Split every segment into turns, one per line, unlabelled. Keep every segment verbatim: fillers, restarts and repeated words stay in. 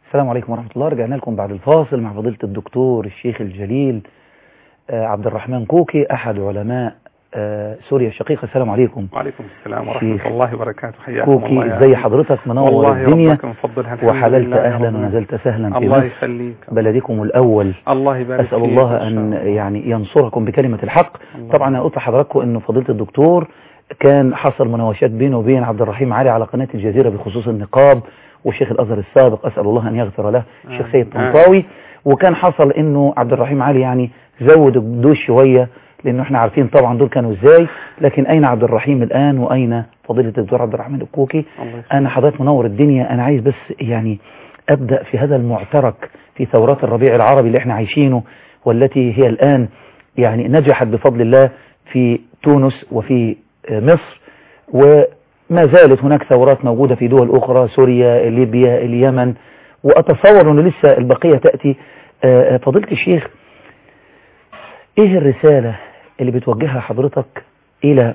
السلام عليكم ورحمة الله. رجعنا لكم بعد الفاصل مع فضيلة الدكتور الشيخ الجليل آه عبد الرحمن كوكي، أحد علماء آه سوريا الشقيقة. السلام عليكم.
وعليكم السلام ورحمة الله وبركاته. حياكم
كوكي،
الله.
ازي حضرتك؟ منور الدنيا وحللت أهلا ونزلت سهلا في
الله
مصر
يخليك.
بلدكم الأول.
الله يبارك
أسأل
فيك.
الله أن يعني ينصركم بكلمة الحق.
الله.
طبعا قلت لحضراتكم أنه فضيلة الدكتور كان حصل مناوشات بينه وبين عبد الرحيم علي على قناة الجزيرة بخصوص النقاب، والشيخ الأزهر السابق أسأل الله أن يغفر له الشيخ سيد طنطاوي. وكان حصل أنه عبد الرحيم علي يعني زود الدوش شوية، لأنه احنا عارفين طبعا دول كانوا ازاي. لكن أين عبد الرحيم الآن وأين فضيلة الدكتور عبد الرحمن الكوكي؟ أنا حضرتك منور الدنيا. أنا عايز بس يعني أبدأ في هذا المعترك في ثورات الربيع العربي اللي احنا عايشينه، والتي هي الآن يعني نجحت بفضل الله في تونس وفي مصر، وما زالت هناك ثورات موجودة في دول أخرى، سوريا، ليبيا، اليمن، وأتصور أنه لسه البقية تأتي. فضيلة الشيخ، إيه الرسالة اللي بتوجهها حضرتك إلى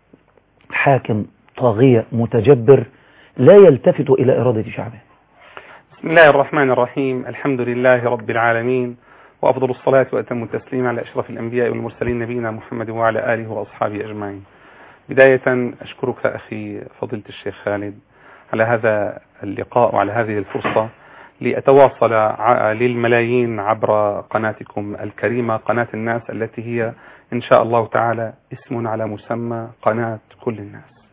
حاكم طاغية متجبر لا يلتفت إلى إرادة شعبه؟
بسم الله الرحمن الرحيم. الحمد لله رب العالمين، وأفضل الصلاة وأتم التسليم على أشرف الأنبياء والمرسلين نبينا محمد وعلى آله وأصحابه أجمعين. بداية أشكرك أخي فضيلة الشيخ خالد على هذا اللقاء وعلى هذه الفرصة لأتواصل للملايين عبر قناتكم الكريمة قناة الناس، التي هي إن شاء الله تعالى اسم على مسمى قناة كل الناس.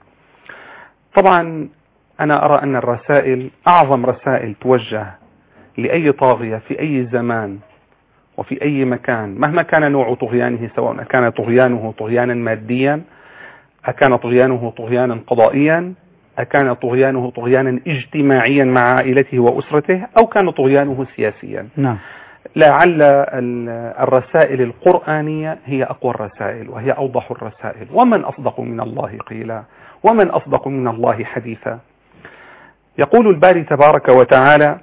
طبعا أنا أرى أن الرسائل أعظم رسائل توجه لأي طاغية في أي زمان وفي أي مكان، مهما كان نوع طغيانه، سواء كان طغيانه طغيانا ماديا، أكان طغيانه طغيانا قضائيا، أكان طغيانه طغيانا اجتماعيا مع عائلته وأسرته، أو كان طغيانه سياسيا.
نعم.
لعل الرسائل القرآنية هي أقوى الرسائل وهي أوضح الرسائل. ومن أصدق من الله قيلا ومن أصدق من الله حديثا. يقول الباري تبارك وتعالى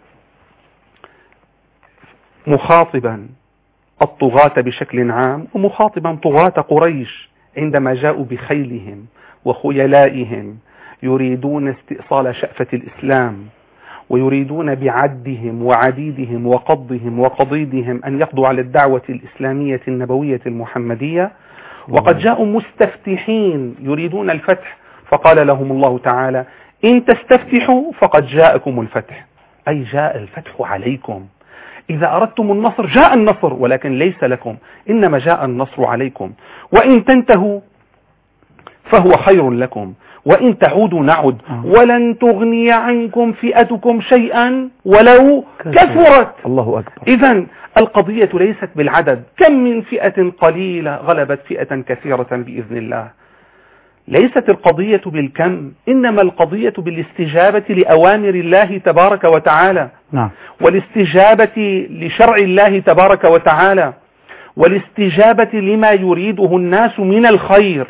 مخاطبا الطغاة بشكل عام، ومخاطبا طغاة قريش عندما جاءوا بخيلهم وخيلائهم يريدون استئصال شأفة الإسلام، ويريدون بعدهم وعديدهم وقضهم وقضيدهم أن يقضوا على الدعوة الإسلامية النبوية المحمدية. وقد جاءوا مستفتحين يريدون الفتح، فقال لهم الله تعالى إن تستفتحوا فقد جاءكم الفتح، أي جاء الفتح عليكم. إذا أردتم النصر جاء النصر، ولكن ليس لكم، إنما جاء النصر عليكم. وإن تنتهوا فهو خير لكم، وإن تعودوا نعد، ولن تغني عنكم فئتكم شيئا ولو كثرت.
الله أكبر.
إذن القضية ليست بالعدد، كم من فئة قليلة غلبت فئة كثيرة بإذن الله. ليست القضية بالكم، إنما القضية بالاستجابة لأوامر الله تبارك وتعالى.
نعم.
والاستجابة لشرع الله تبارك وتعالى، والاستجابة لما يريده الناس من الخير.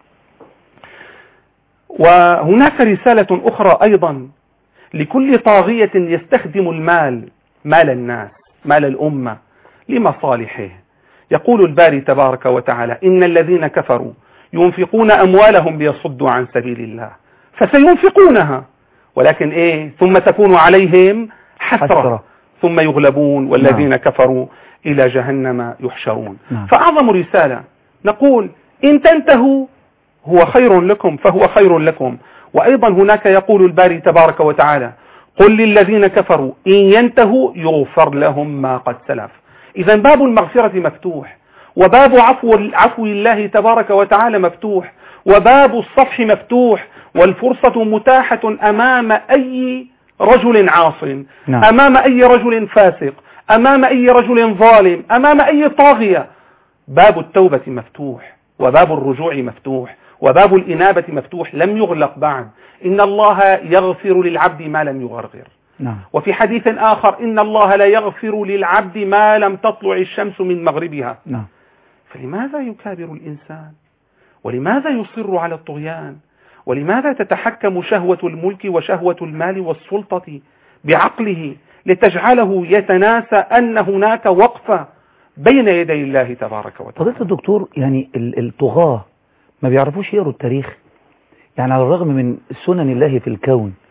وهناك رسالة أخرى أيضا لكل طاغية يستخدم المال، مال الناس، مال الأمة لمصالحه. يقول الباري تبارك وتعالى إن الذين كفروا ينفقون أموالهم ليصدوا عن سبيل الله فسينفقونها، ولكن إيه؟ ثم تكون عليهم حسرة, حسرة. ثم يغلبون والذين نعم. كفروا إلى جهنم يحشرون. نعم. فأعظم رسالة نقول إن تنتهوا هو خير لكم فهو خير لكم. وأيضا هناك يقول الباري تبارك وتعالى قل للذين كفروا إن ينتهوا يغفر لهم ما قد سلف. إذا باب المغفرة مفتوح، وباب عفو, عفو الله تبارك وتعالى مفتوح، وباب الصفح مفتوح، والفرصة متاحة أمام أي رجل عاص. نعم. أمام أي رجل فاسق، أمام أي رجل ظالم، أمام أي طاغية. باب التوبة مفتوح، وباب الرجوع مفتوح، وباب الإنابة مفتوح، لم يغلق بعد. إن الله يغفر للعبد ما لم يغرغر. نعم. وفي حديث آخر إن الله لا يغفر للعبد ما لم تطلع الشمس من مغربها. نعم. فلماذا يكابر الإنسان؟ ولماذا يصر على الطغيان؟ ولماذا تتحكم شهوة الملك وشهوة المال والسلطة بعقله لتجعله يتناسى أن هناك وقفة بين يدي الله تبارك وتعالى؟
فضيلة الدكتور، يعني الطغاة ما بيعرفوش يقروا التاريخ، يعني على الرغم من سنن الله في الكون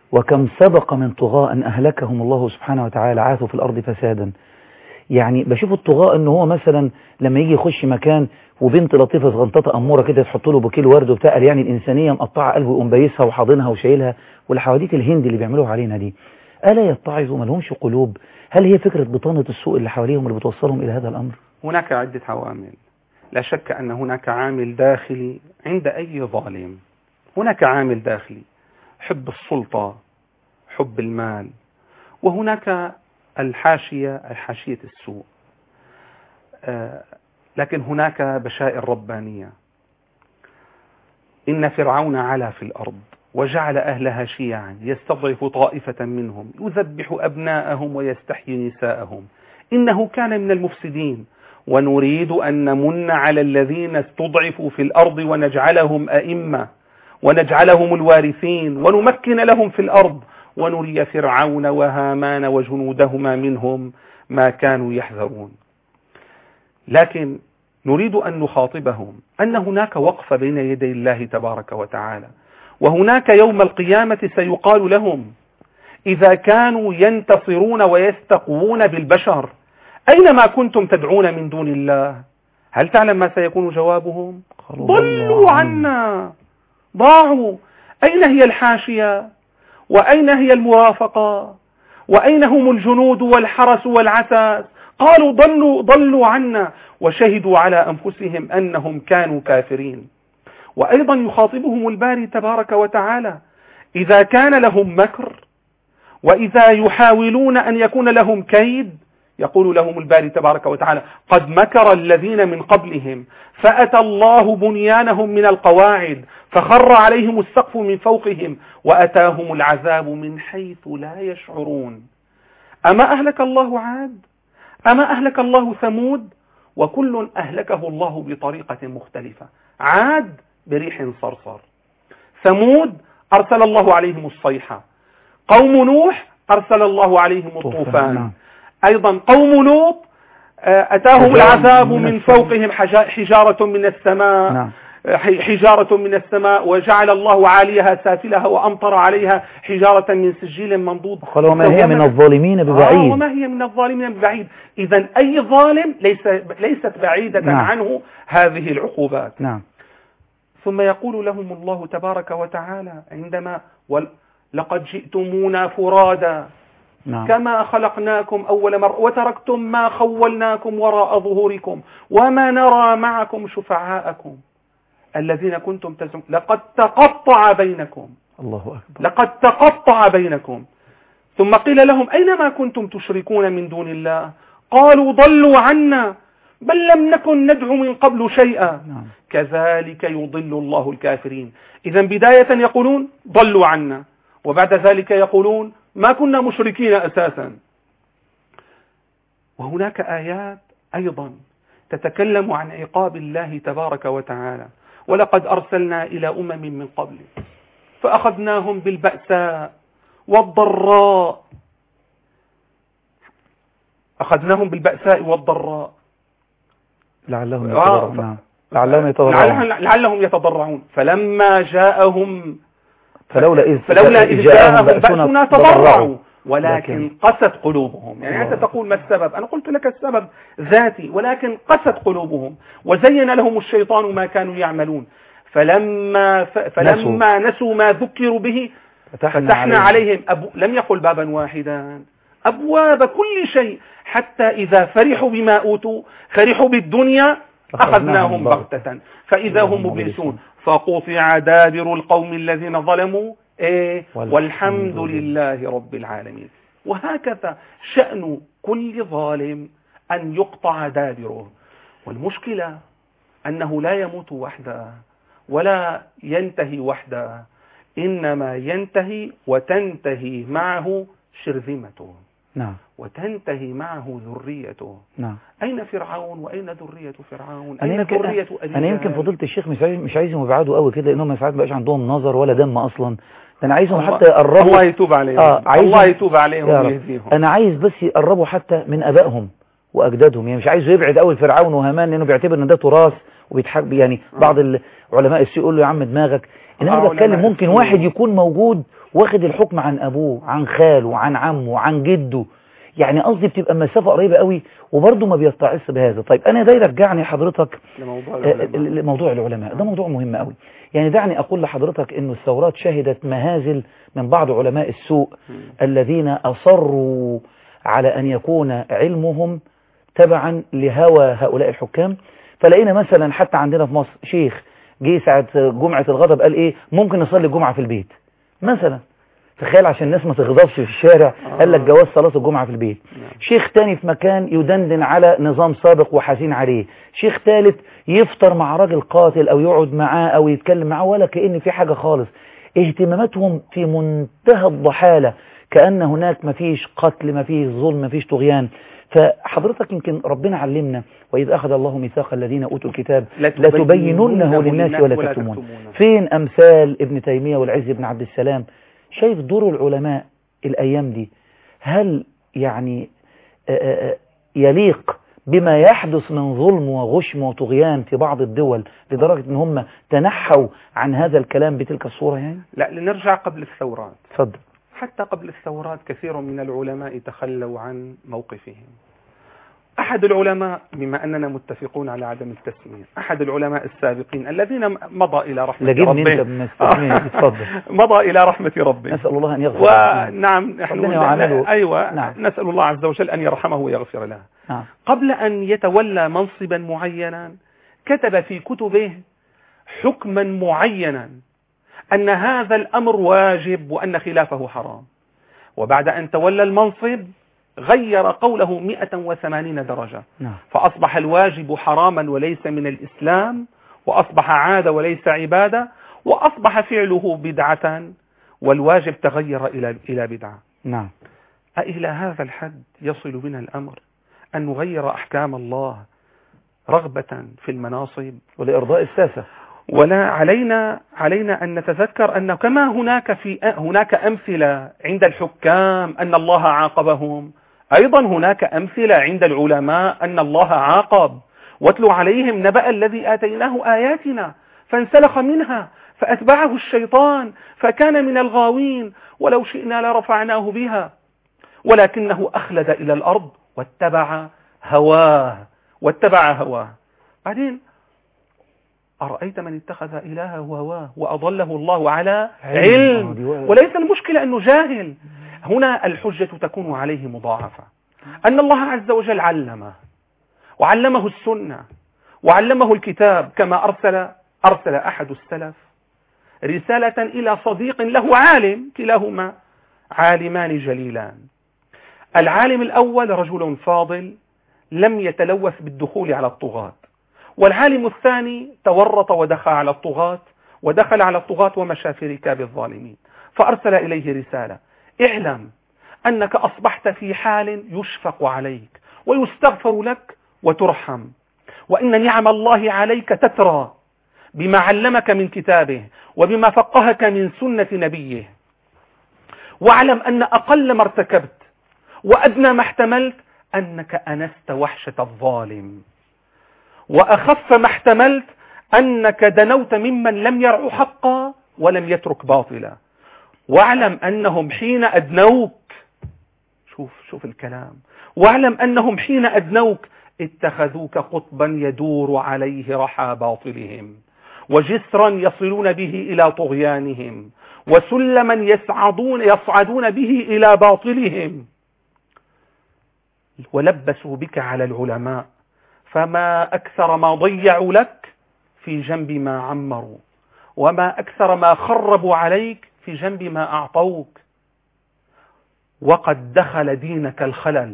وكم سبق من طغاة أن أهلكهم الله سبحانه وتعالى عاثوا في الأرض فسادا. يعني بشوف الطغاة أنه هو مثلا لما يجي يخش مكان وبنت لطيفة صغنططة أمورة كده تحط له بوكيل ورد وبتاع، يعني الإنسانية مقطعة قلبه ويقوم بايسها وحاضنها وشايلها، والحواديت الهند اللي بيعملوها علينا دي، ألا يتعظوا؟ ما لهمش قلوب؟ هل هي فكرة بطانة السوء اللي حواليهم اللي بتوصلهم إلى هذا الأمر؟
هناك عدة عوامل. لا شك أن هناك عامل داخلي عند أي ظالم. هناك عامل داخلي، حب السلطة، حب المال، وهناك الحاشية، حاشية السوء. آه لكن هناك بشائر ربانية. إن فرعون علا في الأرض وجعل أهلها شيعا يستضعف طائفة منهم يذبح أبناءهم ويستحيي نساءهم إنه كان من المفسدين ونريد أن نمن على الذين استضعفوا في الأرض ونجعلهم أئمة ونجعلهم الوارثين ونمكن لهم في الأرض ونري فرعون وهامان وجنودهما منهم ما كانوا يحذرون. لكن نريد أن نخاطبهم أن هناك وقفة بين يدي الله تبارك وتعالى، وهناك يوم القيامة سيقال لهم إذا كانوا ينتصرون ويستقوون بالبشر أين ما كنتم تدعون من دون الله؟ هل تعلم ما سيكون جوابهم؟ ضلوا عنا، ضاعوا. أين هي الحاشية؟ وأين هي المرافقة؟ وأين هم الجنود والحرس والعتاد؟ قالوا ضلوا ضلوا عنا، وشهدوا على أنفسهم أنهم كانوا كافرين. وأيضا يخاطبهم الباري تبارك وتعالى إذا كان لهم مكر وإذا يحاولون أن يكون لهم كيد، يقول لهم الباري تبارك وتعالى قد مكر الذين من قبلهم فأتى الله بنيانهم من القواعد فخر عليهم السقف من فوقهم وأتاهم العذاب من حيث لا يشعرون. أما أهلك الله عاد؟ أما أهلك الله ثمود؟ وكل أهلكه الله بطريقة مختلفة. عاد بريح صرصر، ثمود أرسل الله عليهم الصيحة، قوم نوح أرسل الله عليهم الطوفان، أيضا قوم لوط أتاهم العذاب من فوقهم حجارة من السماء، حجارة من السماء وجعل الله عاليها سافلها وأمطر عليها حجارة من سجيل منضود.
قال وما هي من الظالمين ببعيد.
آه وما هي من الظالمين ببعيد. إذن أي ظالم ليس ليست بعيدة نعم. عنه هذه العقوبات.
نعم.
ثم يقول لهم الله تبارك وتعالى عندما لقد جئتمونا فرادا نعم. كما خلقناكم أول مرة وتركتم ما خولناكم وراء ظهوركم وما نرى معكم شفعاءكم الذين كنتم تزعمون لقد تقطع بينكم.
الله أكبر.
لقد تقطع بينكم. ثم قيل لهم أين ما كنتم تشركون من دون الله؟ قالوا ضلوا عنا بل لم نكن ندعو من قبل شيئا نعم. كذلك يضل الله الكافرين. إذن بداية يقولون ضلوا عنا، وبعد ذلك يقولون ما كنا مشركين أساسا. وهناك آيات أيضا تتكلم عن عقاب الله تبارك وتعالى. ولقد أرسلنا إلى أمم من قبل فأخذناهم بالبأساء والضراء أخذناهم بالبأساء والضراء
لعلهم يتضرعون آه لعلهم يتضرعون
لعلهم يتضرعون فلما جاءهم
فلولا إذ,
فلولا إذ جاءهم بأسنا تضرعوا ولكن قست قلوبهم. يعني أنت تقول ما السبب؟ أنا قلت لك السبب ذاتي، ولكن قست قلوبهم وزين لهم الشيطان ما كانوا يعملون. فلما ف... فلما نسوا. نسوا ما ذكروا به فتحنا, فتحنا عليهم أبو... لم يقل بابا واحدا، أبواب كل شيء، حتى إذا فرحوا بما أوتوا فرحوا بالدنيا أخذناهم بغتة فإذا هم مبلسون فقطع دابر القوم الذين ظلموا إيه والحمد لله رب العالمين. وهكذا شأن كل ظالم أن يقطع دابره. والمشكلة أنه لا يموت وحده ولا ينتهي وحده، إنما ينتهي وتنتهي معه شرذمته
نعم.
وتنتهي معه ذريته
نعم.
أين فرعون وأين ذرية فرعون؟
أين
أين ذرية أبي
أنا يمكن فضيلة الشيخ مش عايز مش عايزهم يبعدوا قوي كده، لأنهم ساعات بقاش عندهم نظر ولا دم أصلا. أنا عايزهم حتى يقربوا.
الله يتوب عليهم. آه الله يتوب عليهم ويهديهم.
أنا عايز بس يقربوا حتى من أبائهم وأجدادهم، يعني مش عايزه يبعد قوي فرعون وهامان لأنه بيعتبر إن ده تراث وبيتحب. يعني بعض العلماء السيء يقول له يا عم دماغك. إنما أنا بتكلم ممكن واحد يكون موجود واخد الحكم عن أبوه، عن خاله، عن عمه، عن جده. يعني قصدي بتبقى مسافة قريبة قوي وبرضه ما بيستعص بهذا. طيب أنا ده يرجعني حضرتك
لموضوع العلماء.
لموضوع العلماء، ده موضوع مهم قوي. يعني دعني أقول لحضرتك إنه الثورات شهدت مهازل من بعض علماء السوء م. الذين أصروا على أن يكون علمهم تبعا لهوى هؤلاء الحكام. فلقينا مثلا حتى عندنا في مصر شيخ جه ساعة جمعة الغضب قال إيه ممكن نصلي الجمعة في البيت مثلا. تخيل عشان الناس ما تغضبش في الشارع قال لك جواز صلاة الجمعة في البيت. شيخ تاني في مكان يدندن على نظام سابق وحزين عليه. شيخ ثالث يفطر مع راجل قاتل او يقعد معاه او يتكلم معاه ولا كأن في حاجة خالص. اهتماماتهم في منتهى الضحالة، كأن هناك مفيش قتل، مفيش ظلم، مفيش طغيان. فحضرتك يمكن ربنا علمنا وإذ أخذ الله ميثاق الذين أوتوا الكتاب لتبيننه للناس ولا تكتمونه. فين أمثال ابن تيمية والعز بن عبد السلام؟ شايف دور العلماء الأيام دي هل يعني يليق بما يحدث من ظلم وغشم وطغيان في بعض الدول لدرجة ان هم تنحوا عن هذا الكلام بتلك الصورة؟ يعني
لا، لنرجع قبل الثورات.
تفضل.
حتى قبل الثورات كثير من العلماء تخلوا عن موقفهم. أحد العلماء، بما أننا متفقون على عدم التسمية، أحد العلماء السابقين الذين مضى إلى رحمة ربه مضى إلى رحمة ربه،
نسأل الله أن يغفر
له. ونعم نحن
أيوة
نعم. نسأل الله عز وجل أن يرحمه ويغفر له.
نعم.
قبل أن يتولى منصبا معينا كتب في كتبه حكما معينا أن هذا الأمر واجب وأن خلافه حرام، وبعد أن تولى المنصب غير قوله مئة وثمانين درجة.
نعم.
فأصبح الواجب حراما وليس من الإسلام، وأصبح عادة وليس عبادة، وأصبح فعله بدعة، والواجب تغير إلى إلى بدعة.
نعم.
أإلى هذا الحد يصل بنا الأمر أن نغير أحكام الله رغبة في المناصب
ولإرضاء الساسة؟
ولا علينا علينا أن نتذكر أن كما هناك في هناك أمثلة عند الحكام أن الله عاقبهم، أيضا هناك أمثلة عند العلماء أن الله عاقب. واتلو عليهم نبأ الذي آتيناه آياتنا فانسلخ منها فأتبعه الشيطان فكان من الغاوين ولو شئنا لرفعناه بها ولكنه أخلد إلى الأرض واتبع هواه واتبع هواه. بعدين أرأيت من اتخذ إلهه هواه وأضله الله على علم. وليس المشكلة أنه جاهل، هنا الحجة تكون عليه مضاعفة. أن الله عز وجل علمه وعلمه السنة وعلمه الكتاب، كما أرسل أرسل أحد السلف رسالة إلى صديق له عالم، كلاهما عالمان جليلان. العالم الأول رجل فاضل لم يتلوث بالدخول على الطغاة، والعالم الثاني تورط ودخل على الطغاة ودخل على الطغاة ومشى في ركاب الظالمين. فأرسل إليه رسالة: اعلم أنك أصبحت في حال يشفق عليك ويستغفر لك وترحم، وإن نعم الله عليك تترى بما علمك من كتابه وبما فقهك من سنة نبيه. واعلم أن أقل ما ارتكبت وأدنى ما احتملت أنك أنست وحشة الظالم، وأخف ما احتملت أنك دنوت ممن لم يرعوا حقا ولم يترك باطلا. واعلم أنهم حين أدنوك، شوف شوف الكلام، واعلم أنهم حين أدنوك اتخذوك قطبا يدور عليه رحى باطلهم، وجسرا يصلون به إلى طغيانهم، وسلما يصعدون يصعدون به إلى باطلهم، ولبسوا بك على العلماء، فما أكثر ما ضيعوا لك في جنب ما عمروا، وما أكثر ما خربوا عليك في جنب ما أعطوك. وقد دخل دينك الخلل،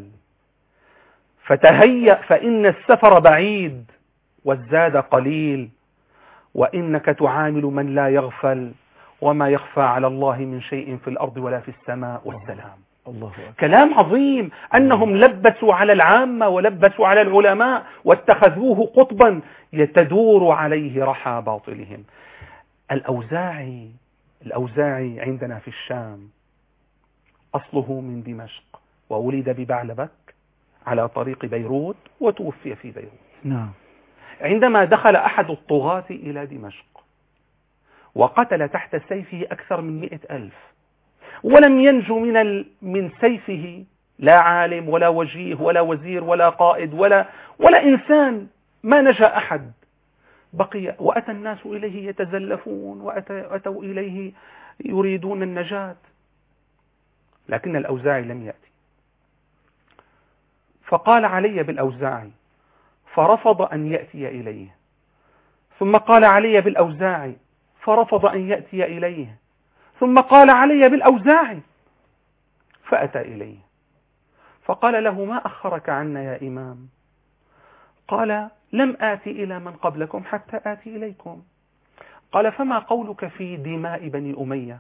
فتهيأ فإن السفر بعيد والزاد قليل، وإنك تعامل من لا يغفل، وما يخفى على الله من شيء في الأرض ولا في السماء والسلام.
الله.
كلام عظيم، أنهم لبسوا على العامة ولبسوا على العلماء واتخذوه قطبا يتدور عليه رحى باطلهم. الأوزاعي الأوزاعي عندنا في الشام أصله من دمشق، وولد ببعلبك على طريق بيروت وتوفي في بيروت.
نعم.
عندما دخل أحد الطغاة إلى دمشق وقتل تحت سيفه أكثر من مئة ألف، ولم ينجو من ال... من سيفه لا عالم ولا وجيه ولا وزير ولا قائد ولا ولا إنسان، ما نجا أحد. بقي وأتى الناس إليه يتزلفون وأتوا إليه يريدون النجاة، لكن الأوزاعي لم يأتي. فقال علي بالأوزاعي، فرفض أن يأتي إليه. ثم قال علي بالأوزاعي، فرفض أن يأتي إليه. ثم قال علي بالأوزاعي، فأتى إليه. فقال له: ما أخرك عنا يا إمام؟ قال: لم آتي إلى من قبلكم حتى آتي إليكم. قال: فما قولك في دماء بني أمية؟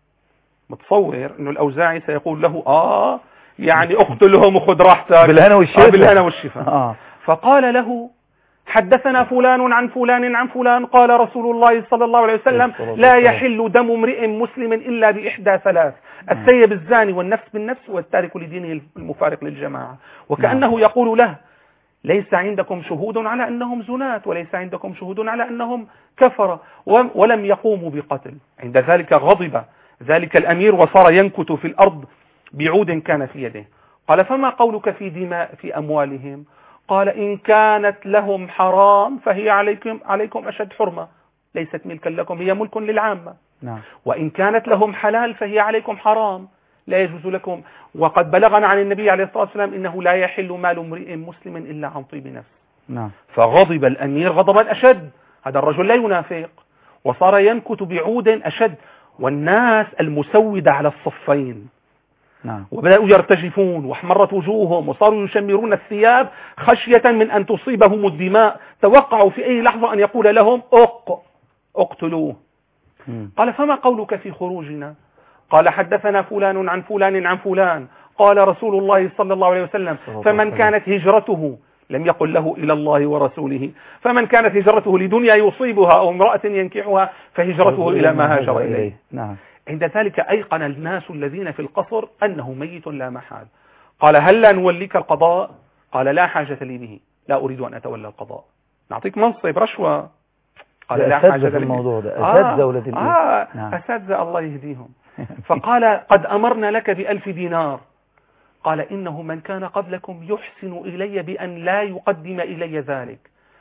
متصور أنه الأوزاعي سيقول له: آه يعني اقتلهم وخذ راحتك
بالهنا والشفا.
آه بالهنا والشفا.
آه.
فقال له: حدثنا فلان عن فلان عن فلان قال رسول الله صلى الله عليه وسلم: لا يحل دم امرئ مسلم إلا بإحدى ثلاث: السيب الزاني والنفس بالنفس والتارك لدينه المفارق للجماعة. وكأنه يقول له: ليس عندكم شهود على أنهم زنات، وليس عندكم شهود على أنهم كفر، ولم يقوموا بقتل. عند ذلك غضب ذلك الأمير وصار ينكت في الأرض بعود كان في يده. قال: فما قولك في دماء في أموالهم؟ قال: إن كانت لهم حرام فهي عليكم عليكم أشد حرمة، ليست ملكا لكم، هي ملك للعامة.
نعم.
وإن كانت لهم حلال فهي عليكم حرام، لا يجوز لكم. وقد بلغنا عن النبي عليه الصلاة والسلام إنه لا يحل مال امرئ مسلم إلا عن طيب نفس.
نعم.
فغضب الأمير غضبا أشد، هذا الرجل لا ينافق، وصار ينكت بعود أشد، والناس المسودة على الصفين.
نعم.
وبدأوا يرتجفون واحمرت وجوههم وصاروا يشمرون الثياب خشية من أن تصيبهم الدماء، توقعوا في أي لحظة أن يقول لهم: أق اقتلوه. م. قال: فما قولك في خروجنا؟ قال: حدثنا فلان عن فلان عن فلان قال رسول الله صلى الله عليه وسلم: فمن كانت هجرته، لم يقل له إلى الله ورسوله، فمن كانت هجرته لدنيا يصيبها أو امرأة ينكحها فهجرته إلى ما هاجر إليه.
نعم.
عند ذلك أيقن الناس الذين في القصر أنه ميت لا محال. قال: هل لا نوليك القضاء؟ قال: لا حاجة لي به، لا أريد أن أتولى القضاء، نعطيك منصب رشوة. قال: لا حاجة
في
لي
الموضوع ده. أساتذة ولد
الإيه؟ آه نعم. أساتذة الله يهديهم. فقال: قد أمرنا لك بألف دينار. قال: إنه من كان قبلكم يحسن إلي بأن لا يقدم إلي ذلك،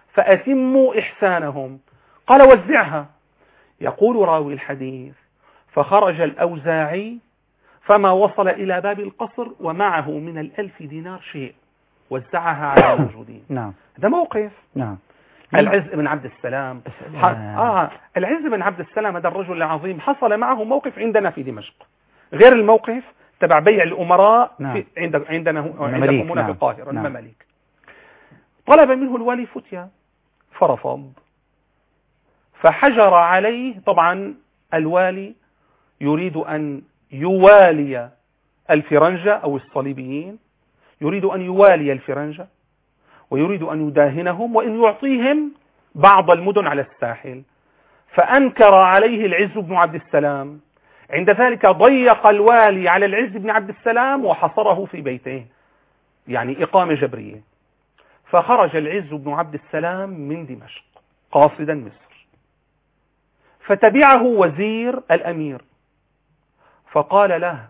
فأتموا إحسانهم. قال: وزعها. يقول راوي الحديث: فخرج الأوزاعي فما وصل إلى باب القصر ومعه من الألف دينار شيء، وزعها على الموجودين.
نعم.
هذا موقف.
نعم.
العز بن عبد السلام. آه العز بن عبد السلام هذا الرجل العظيم حصل معه موقف عندنا في دمشق، غير الموقف تبع بيع الأمراء. نعم. في عند عندنا عندكم هنا في القاهرة. نعم. المماليك. طلب منه الوالي فتيا فرفض، فحجر عليه. طبعا الوالي يريد أن يوالي الفرنجة أو الصليبيين، يريد أن يوالي الفرنجة ويريد أن يداهنهم وأن يعطيهم بعض المدن على الساحل. فأنكر عليه العز بن عبد السلام. عند ذلك ضيق الوالي على العز بن عبد السلام وحصره في بيته، يعني إقامة جبرية. فخرج العز بن عبد السلام من دمشق قاصدا مصر، فتبعه وزير الأمير فقال له: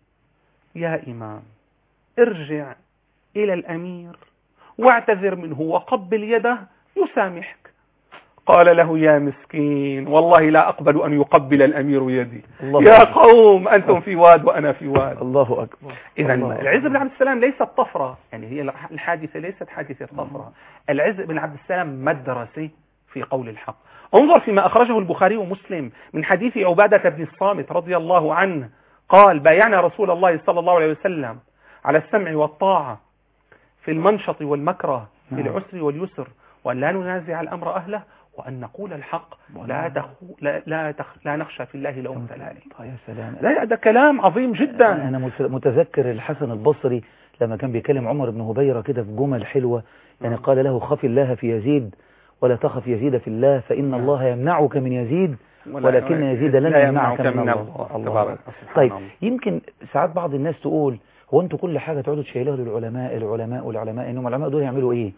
يا إمام، ارجع إلى الأمير واعتذر منه وقبل يده يسامحك. قال له: يا مسكين، والله لا أقبل أن يقبل الأمير يدي. يا قوم، أنتم في واد وأنا في واد.
الله أكبر.
إذا العز بن عبد السلام ليست طفرة، يعني هي الحادثة ليست حادثة طفرة. العز بن عبد السلام مدرسة في قول الحق. انظر فيما أخرجه البخاري ومسلم من حديث عبادة بن الصامت رضي الله عنه قال: بايعنا رسول الله صلى الله عليه وسلم على السمع والطاعة في المنشط والمكره، في العسر واليسر، وأن لا ننازع الأمر أهله، وأن نقول الحق، لا تخو لا لا, تخ لا نخشى في الله لومة لائم.
يا سلام،
لا ده كلام عظيم جدا.
أنا متذكر الحسن البصري لما كان بيكلم عمر بن هبيرة كده في جمل حلوة، يعني قال له: خف الله في يزيد ولا تخف يزيد في الله، فإن الله يمنعك من يزيد ولكن يزيد لن يمنعك من الله. الله. طيب، يمكن ساعات بعض الناس تقول: هو انتوا كل حاجة تقعدوا تشيلوها للعلماء العلماء والعلماء، انهم العلماء دول يعملوا ايه؟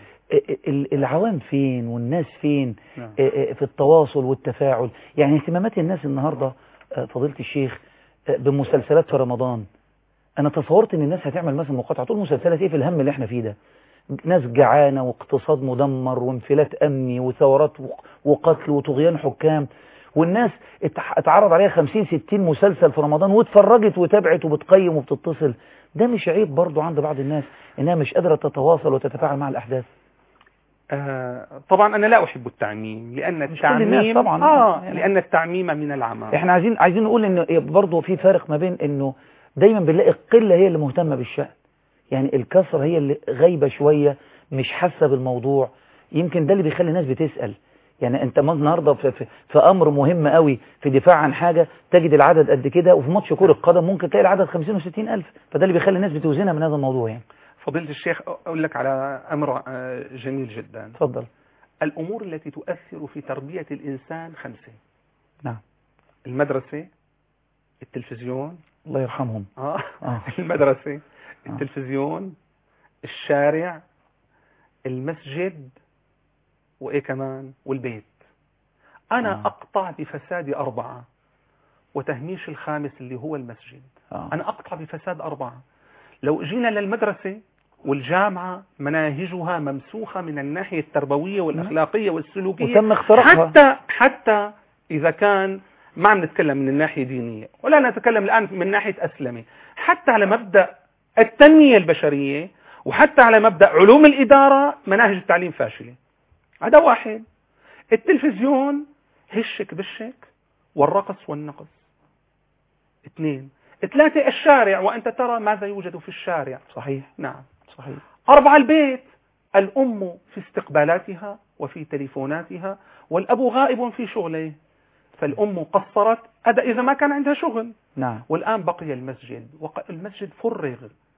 العوام فين والناس فين في التواصل والتفاعل؟ يعني اهتمامات الناس النهاردة فضيلة الشيخ بمسلسلات في رمضان. انا تصورت ان الناس هتعمل مثلا مقاطعه تقول مسلسلات ايه في الهم اللي احنا فيه ده، ناس جعانه واقتصاد مدمر وانفلات امني وثورات وقتل وطغيان حكام، والناس اتعرض عليها خمسين ستين مسلسل في رمضان واتفرجت وتابعت وبتقيم وبتتصل. ده مش عيب برضو عند بعض الناس انها مش قادره تتواصل وتتفاعل مع الاحداث؟
آه طبعا انا لا احب التعميم، لان التعميم
طبعا
اه يعني لان التعميم من العمى.
احنا عايزين عايزين نقول ان برضو في فارق ما بين انه دايما بنلاقي القله هي اللي مهتمه بالشأن، يعني الكثره هي اللي غايبه شويه مش حاسه بالموضوع. يمكن ده اللي بيخلي الناس بتسأل. يعني انت النهارده في, في, في امر مهم قوي في دفاع عن حاجه تجد العدد قد كده، وفي ماتش كره القدم ممكن تلاقي العدد خمسين وستين الف، فده اللي بيخلي الناس بتوزنها من هذا الموضوع. يعني
فضيلة الشيخ اقول لك على امر جميل جدا.
اتفضل.
الامور التي تؤثر في تربيه الانسان خمسه.
نعم.
المدرسه، التلفزيون،
الله يرحمهم.
اه,
آه.
المدرسه، التلفزيون، الشارع، المسجد، وايه كمان، والبيت. انا
آه.
اقطع بفساد اربعه وتهميش الخامس اللي هو المسجد.
آه.
انا اقطع بفساد اربعه. لو جينا للمدرسه والجامعه مناهجها ممسوخه من الناحيه التربويه والاخلاقيه والسلوكيه،
وتم اختراقها.
حتى حتى اذا كان ما عم نتكلم من الناحيه دينيه ولا نتكلم الان من ناحيه اسلمي، حتى على مبدا التنميه البشريه وحتى على مبدا علوم الاداره مناهج التعليم فاشله. هذا واحد. التلفزيون هشك بشك والرقص والنقص. اثنين. ثلاثة الشارع وأنت ترى ماذا يوجد في الشارع.
صحيح.
نعم
صحيح.
أربعة البيت، الأم في استقبالاتها وفي تليفوناتها والأب غائب في شغله، فالأم قصرت هذا إذا ما كان عندها شغل.
نعم.
والآن بقي المسجد، والمسجد فرغ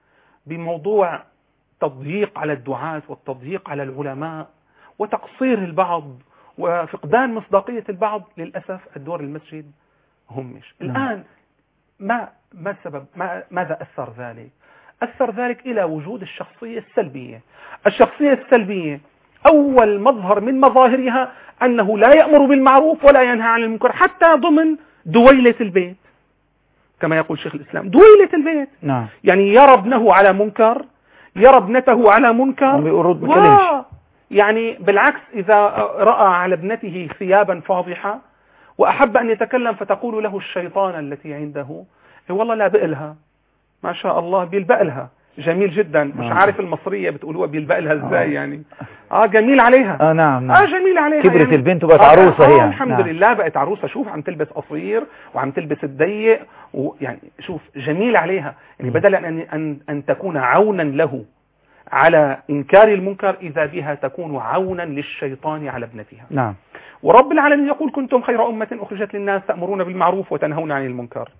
بموضوع تضييق على الدعاة والتضييق على العلماء وتقصير البعض وفقدان مصداقية البعض. للأسف الدور المسجد همش. الآن ما ما السبب؟ ما ماذا أثر ذلك؟ أثر ذلك إلى وجود الشخصية السلبية. الشخصية السلبية أول مظهر من مظاهرها أنه لا يأمر بالمعروف ولا ينهى عن المنكر، حتى ضمن دويلة البيت كما يقول شيخ الإسلام. دويلة البيت.
نعم.
يعني يرى ابنه على منكر، يرى ابنته على منكر،
و...
يعني بالعكس إذا رأى على ابنته ثيابا فاضحة وأحب أن يتكلم فتقول له الشيطان التي عنده والله لا بقلها، ما شاء الله بيلبقلها، جميل جدا. مش
آه.
عارف المصرية بتقولوها بيلبقلها ازاي. آه. يعني اه جميل عليها.
اه نعم, نعم.
اه جميل عليها.
كبرت
يعني
البنت وبقت عروسة.
آه
هي
آه الحمد
نعم.
لله بقت عروسة. شوف عم تلبس قصير وعم تلبس الضيق، ويعني شوف جميل عليها. يعني بدل أن, أن, أن تكون عونا له على إنكار المنكر، إذا بها تكون عونا للشيطان على ابنتها.
نعم.
ورب العالمين يقول كنتم خير أمة أخرجت للناس تأمرون بالمعروف وتنهون عن المنكر.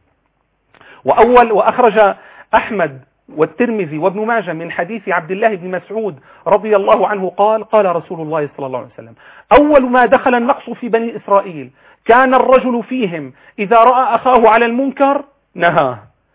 وأول وأخرج أحمد والترمذي وابن ماجه من حديث عبد الله بن مسعود رضي الله عنه قال قال رسول الله صلى الله عليه وسلم أول ما دخل النقص في بني إسرائيل كان الرجل فيهم إذا رأى أخاه على المنكر نهاه،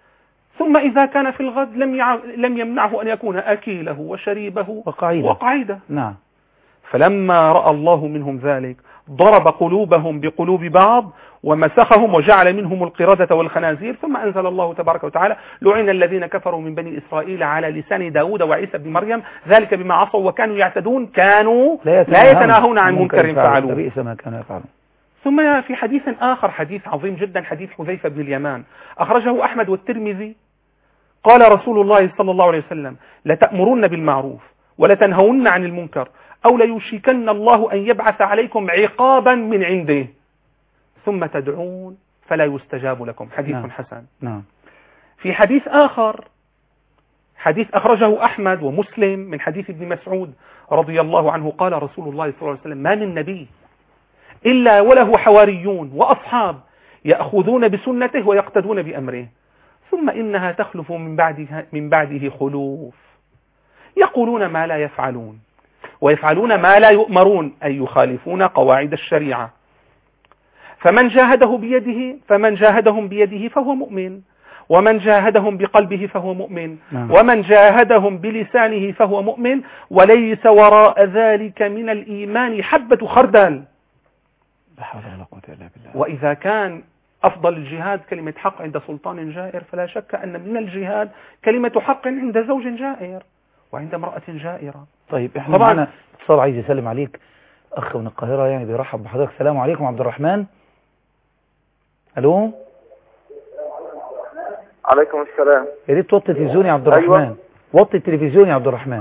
ثم إذا كان في الغد لم يع... لم يمنعه أن يكون أكيله وشريبه
وقعيده,
وقعيده.
نعم.
فلما رأى الله منهم ذلك ضرب قلوبهم بقلوب بعض ومسخهم وجعل منهم القردة والخنازير. ثم أنزل الله تبارك وتعالى لعن الذين كفروا من بني إسرائيل على لسان داود وعيسى بن مريم ذلك بما عصوا وكانوا يعتدون كانوا لا يتناهون عن منكر فعلوه.
بئس ما كانوا يفعلون.
ثم في حديث آخر، حديث عظيم جدا، حديث حذيفة بن اليمان أخرجه أحمد والترمذي قال رسول الله صلى الله عليه وسلم لتأمرن بالمعروف ولتنهون عن المنكر أو ليوشكن الله أن يبعث عليكم عقابا من عنده ثم تدعون فلا يستجاب لكم. حديث
نعم.
حسن.
نعم.
في حديث آخر، حديث أخرجه أحمد ومسلم من حديث ابن مسعود رضي الله عنه قال رسول الله صلى الله عليه وسلم ما من نبي إلا وله حواريون وأصحاب يأخذون بسنته ويقتدون بأمره ثم إنها تخلف من بعده, من بعده خلوف يقولون ما لا يفعلون ويفعلون ما لا يؤمرون أي يخالفون قواعد الشريعة فمن جاهده بيده فمن جاهدهم بيده فهو مؤمن ومن جاهدهم بقلبه فهو مؤمن
نعم.
ومن جاهدهم بلسانه فهو مؤمن وليس وراء ذلك من الإيمان حبة خردل.
لا حول ولا قوة إلا بالله.
وإذا كان أفضل الجهاد كلمة حق عند سلطان جائر، فلا شك أن من الجهاد كلمة حق عند زوج جائر وعند امرأة جائرة.
طيب احنا معنا اتصال عايز يسلم عليك، أخ من القاهرة يعني بيرحب بحضرتك. السلام عليكم عبد الرحمن. ألو.
عليكم السلام.
يا ريت توطي التلفزيون يا عبد الرحمن. أيوة. وطي التلفزيون يا عبد الرحمن.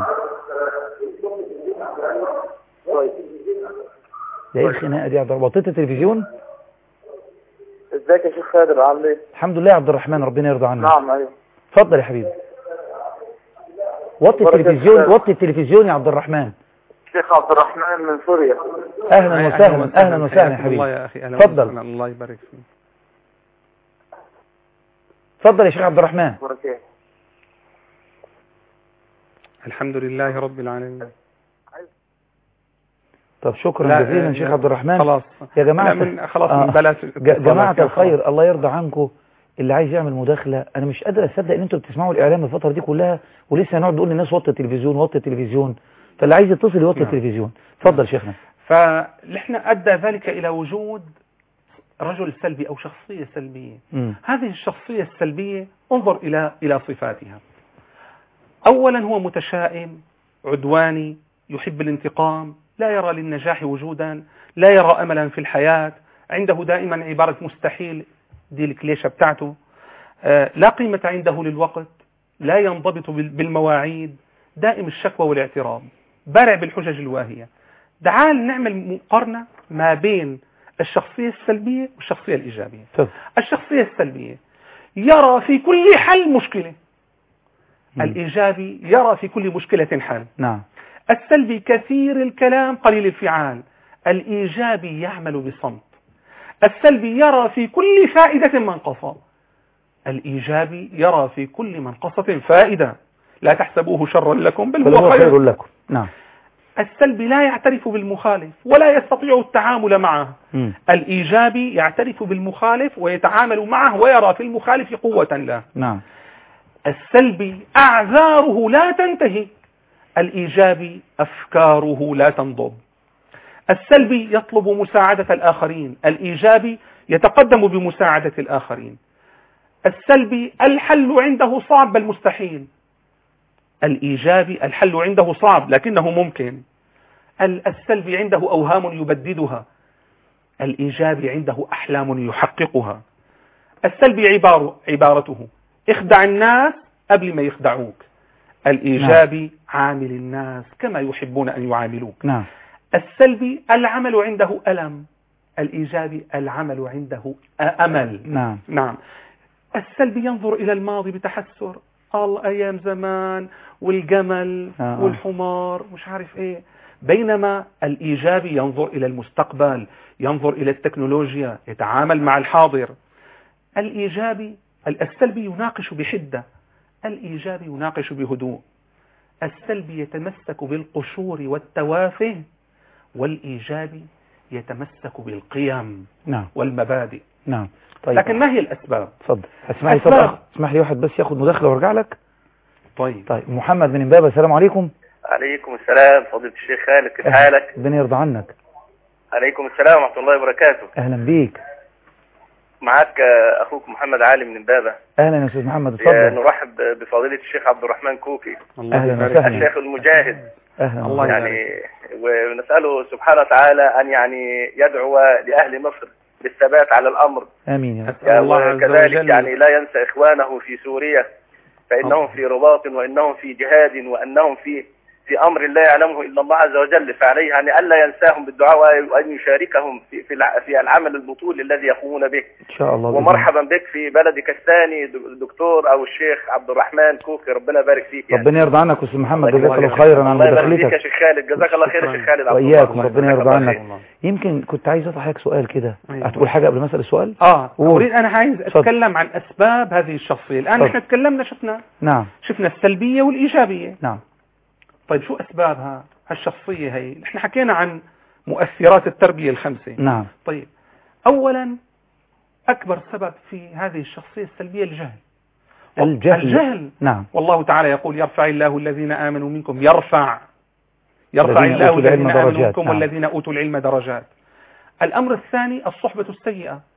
طيب.
ده ايه الخناقة دي يا عبد الرحمن؟ وطيت التلفزيون؟
ازيك يا شيخ خالد عامل ايه؟
الحمد لله يا عبد الرحمن، ربنا يرضى عنك.
نعم ايوه.
اتفضل يا حبيبي. وطي التلفزيون، وطي التلفزيون يا عبد الرحمن.
شيخ عبد الرحمن من سوريا.
اهلا وسهلا. اهلا وسهلا يا حبيبي.
الله يا اخي.
اتفضل.
الله يبارك فيك.
اتفضل يا شيخ عبد الرحمن.
الحمد لله رب العالمين.
طب شكرا جزيلا شيخ عبد الرحمن.
خلاص
يا جماعه
من خلاص آه
بلاش جماعه الخير، الله يرضى عنكم. اللي عايز يعمل مداخله، انا مش قادر اصدق ان انتوا بتسمعوا الاعلام الفتره دي كلها ولسه هنقعد نقول للناس وطي التلفزيون وطي التلفزيون. فاللي عايز يتصل يوطي نعم. التلفزيون. اتفضل شيخنا.
فنحن ادى ذلك الى وجود رجل سلبي او شخصيه سلبيه. م. هذه الشخصيه السلبيه انظر الى الى صفاتها. اولا هو متشائم، عدواني، يحب الانتقام، لا يرى للنجاح وجودا، لا يرى املا في الحياه، عنده دائما عباره مستحيل دي الكليشه بتاعته، آه لا قيمه عنده للوقت، لا ينضبط بالمواعيد، دائم الشكوى والاعتراض، بارع بالحجج الواهيه. تعال نعمل مقارنه ما بين الشخصيه السلبيه والشخصيه الايجابيه. طب. الشخصيه السلبيه يرى في كل حل مشكله. م. الايجابي يرى في كل مشكله حل.
نعم.
السلبي كثير الكلام قليل الفعال. الإيجابي يعمل بصمت. السلبي يرى في كل فائدة منقصة. الإيجابي يرى في كل منقصة فائدة. لا تحسبوه شرا لكم بل هو خير لكم.
نعم.
السلبي لا يعترف بالمخالف ولا يستطيع التعامل معه.
م.
الإيجابي يعترف بالمخالف ويتعامل معه ويرى في المخالف قوة له.
نعم.
السلبي أعذاره لا تنتهي. الإيجابي أفكاره لا تنضب. السلبي يطلب مساعدة الآخرين، الإيجابي يتقدم بمساعدة الآخرين. السلبي الحل عنده صعب بل مستحيل. الإيجابي الحل عنده صعب لكنه ممكن. السلبي عنده أوهام يبددها، الإيجابي عنده أحلام يحققها. السلبي عبارة عبارته اخدع الناس قبل ما يخدعوك. الإيجابي نعم. عامل الناس كما يحبون أن يعاملوك.
نعم.
السلبي العمل عنده ألم، الإيجابي العمل عنده أمل.
نعم.
نعم. السلبي ينظر إلى الماضي بتحسر، الله أيام زمان والجمل آه. والحمار مش عارف إيه، بينما الإيجابي ينظر إلى المستقبل، ينظر إلى التكنولوجيا، يتعامل مع الحاضر. الإيجابي السلبي يناقش بحدة، الإيجابي يناقش بهدوء. السلبي يتمسك بالقشور والتوافه، والإيجابي يتمسك بالقيم
نعم.
والمبادئ.
نعم. طيب.
لكن ما هي الأسباب؟
اتفضل. اسمح لي طبعا، اسمح لي واحد بس ياخد مداخلة وارجع لك.
طيب.
طيب محمد من امبابة. السلام عليكم.
عليكم السلام فضيلة الشيخ خالد، كيف حالك؟
ربنا يرضى عنك.
عليكم السلام ورحمة الله وبركاته.
اهلا بيك.
معك اخوك محمد علي من امبابة.
اهلا يا استاذ محمد، اتفضل.
نرحب بفضيلة الشيخ عبد الرحمن كوكي.
اهلا وسهلا.
الشيخ المجاهد.
اهلا
الله يعني ونسأله سبحانه وتعالى ان يعني يدعو لاهل مصر بالثبات على الامر.
امين يا
رب. الله وكذلك يعني لا ينسى اخوانه في سوريا فانهم في رباط وانهم في جهاد وانهم في في امر لا يعلمه الا الله عز وجل، فعليه يعني الا ينساهم بالدعاء وان يشاركهم في في في العمل البطولي الذي يقومون به
ان شاء الله.
ومرحبا بك في بلدك الثاني دكتور او الشيخ عبد الرحمن كوكي، ربنا يبارك فيك.
يعني ربنا يرضى عنك استاذ محمد، جزاك الله خيرا عن مداخلتك.
الله يبارك فيك يا شيخ خالد، جزاك الله خير يا شيخ خالد.
واياكم ربنا يرضى عنك. يمكن كنت عايز اطرح عليك سؤال كده. هتقول حاجه قبل ما اسال السؤال؟
اه اريد انا عايز اتكلم عن اسباب هذه الشخصيه. الان احنا تكلمنا شفنا
نعم
شفنا السلبيه والايجابيه.
نعم.
طيب شو أسبابها هالشخصية هي؟ نحن حكينا عن مؤثرات التربية الخمسة.
نعم.
طيب أولا أكبر سبب في هذه الشخصية السلبية الجهل.
الجهل.
الجهل.
نعم.
والله تعالى يقول يرفع الله الذين آمنوا منكم، يرفع يرفع الله الذين آمنوا منكم والذين أوتوا العلم درجات. الأمر الثاني الصحبة السيئة.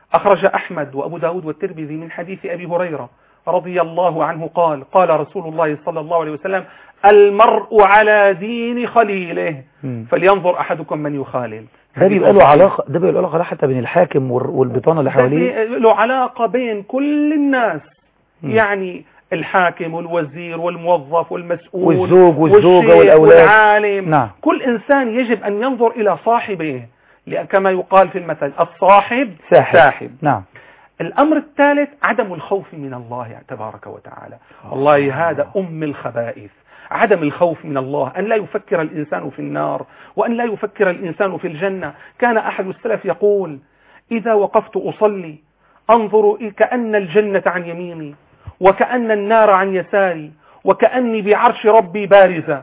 أخرج أحمد وأبو داود والترمذي من حديث أبي هريرة رضي الله عنه قال قال رسول الله صلى الله عليه وسلم المرء على دين خليله فلينظر أحدكم من يخالل.
ده بيبقى له علاقة ده بيبقى له علاقة حتى بين الحاكم والبطانة اللي حواليه،
له علاقة بين كل الناس م. يعني الحاكم والوزير والموظف والمسؤول
والزوج والزوجة والأولاد
والعالم.
نعم.
كل إنسان يجب أن ينظر إلى صاحبه كما يقال في المثل الصاحب
ساحب,
ساحب.
نعم.
الأمر الثالث عدم الخوف من الله تبارك وتعالى. والله هذا أم الخبائث، عدم الخوف من الله، أن لا يفكر الإنسان في النار وأن لا يفكر الإنسان في الجنة. كان أحد السلف يقول إذا وقفت أصلي أنظر كأن الجنة عن يميني وكأن النار عن يساري وكأني بعرش ربي بارزة،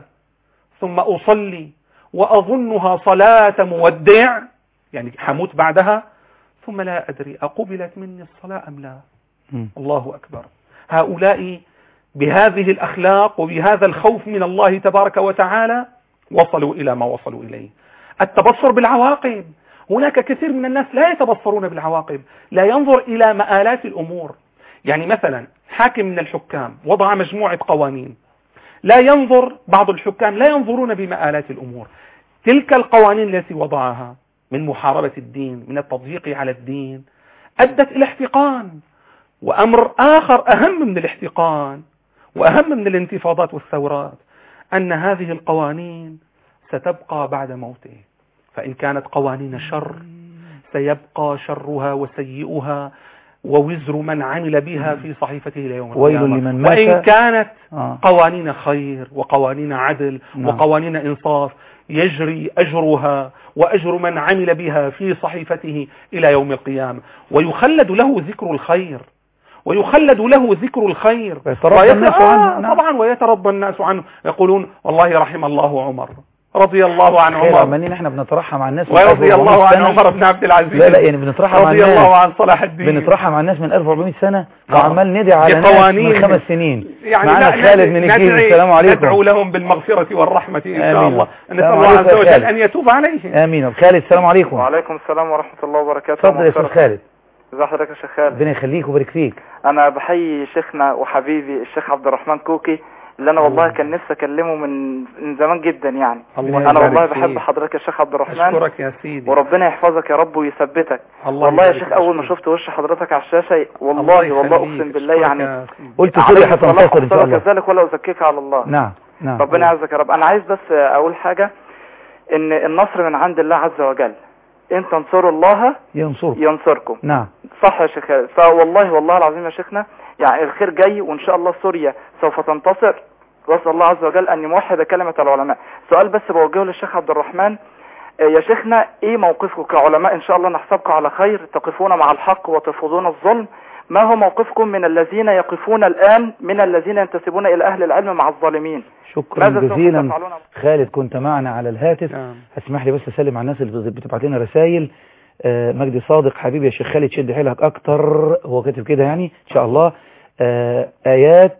ثم أصلي وأظنها صلاة مودع يعني حموت بعدها، ثم لا أدري أقبلت مني الصلاة أم لا. م. الله أكبر. هؤلاء بهذه الأخلاق وبهذا الخوف من الله تبارك وتعالى وصلوا إلى ما وصلوا إليه. التبصر بالعواقب، هناك كثير من الناس لا يتبصرون بالعواقب، لا ينظر إلى مآلات الأمور. يعني مثلا حاكم من الحكام وضع مجموعة قوانين، لا ينظر بعض الحكام لا ينظرون بمآلات الأمور. تلك القوانين التي وضعها من محاربة الدين، من التضييق على الدين، أدت إلى احتقان. وأمر آخر أهم من الاحتقان وأهم من الانتفاضات والثورات أن هذه القوانين ستبقى بعد موته، فإن كانت قوانين شر سيبقى شرها وسيئها ووزر من عمل بها في صحيفته إلى يوم القيامة.
لمن
وإن كانت آه. قوانين خير وقوانين عدل نعم. وقوانين إنصاف يجري أجرها وأجر من عمل بها في صحيفته إلى يوم القيامة، ويخلد له ذكر الخير ويخلد له ذكر الخير
ويترضى الناس عنه.
نعم. طبعا ويترضى الناس عنه، يقولون والله رحم الله عمر رضي الله عن عمر.
عمالين احنا بنترحم على الناس
ورضي الله عن عمر بن عبد العزيز.
لا لا يعني بنترحم على الناس
رضي الله عن صلاح الدين،
بنترحم على الناس من ألف وأربعمائة سنة وعمال ندعي على ناس من خمس سنين.
يعني
معنا خالد من الجيل. السلام عليكم.
ندعو لهم بالمغفرة والرحمة إن شاء الله. نسأل الله عز وجل أن يتوب عليهم.
آمين. خالد السلام عليكم.
وعليكم السلام ورحمة الله وبركاته.
اتفضل يا أستاذ خالد.
ازي حضرتك يا شيخ خالد؟
ربنا يخليك ويبارك فيك.
انا بحيي شيخنا وحبيبي الشيخ عبد الرحمن كوكي اللي انا والله كان نفسي اكلمه من من زمان جدا يعني.
الله
انا والله بحب حضرتك يا شيخ عبد الرحمن.
اشكرك يا سيدي
وربنا يحفظك يا رب ويثبتك. والله يا شيخ اول ما شفت وش حضرتك على الشاشه والله والله اقسم بالله يعني
قلت سوري هتنتصر ان شاء الله
كذلك ولا ازكيك على الله.
نعم نعم
ربنا يعزك يا رب. انا عايز بس اقول حاجه، ان النصر من عند الله عز وجل، ان تنصروا الله
ينصركم
ينصركم.
نعم
صح يا شيخ. فوالله والله العظيم يا شيخنا يعني الخير جاي وان شاء الله سوريا سوف تنتصر، واسال الله عز وجل ان يوحد كلمه العلماء. سؤال بس بوجهه للشيخ عبد الرحمن يا شيخنا، ايه موقفكم كعلماء؟ ان شاء الله نحسبكم على خير، تقفون مع الحق وترفضون الظلم. ما هو موقفكم من الذين يقفون الان من الذين ينتسبون الى اهل العلم مع الظالمين؟
شكرا جزيلا خالد، كنت معنا على الهاتف. نعم. اسمح لي بس اسلم على الناس اللي بتبعت لنا رسائل. آه مجدي صادق حبيبي يا شيخ خالد شد حيلك اكتر، هو كاتب كده يعني ان شاء الله. آه ايات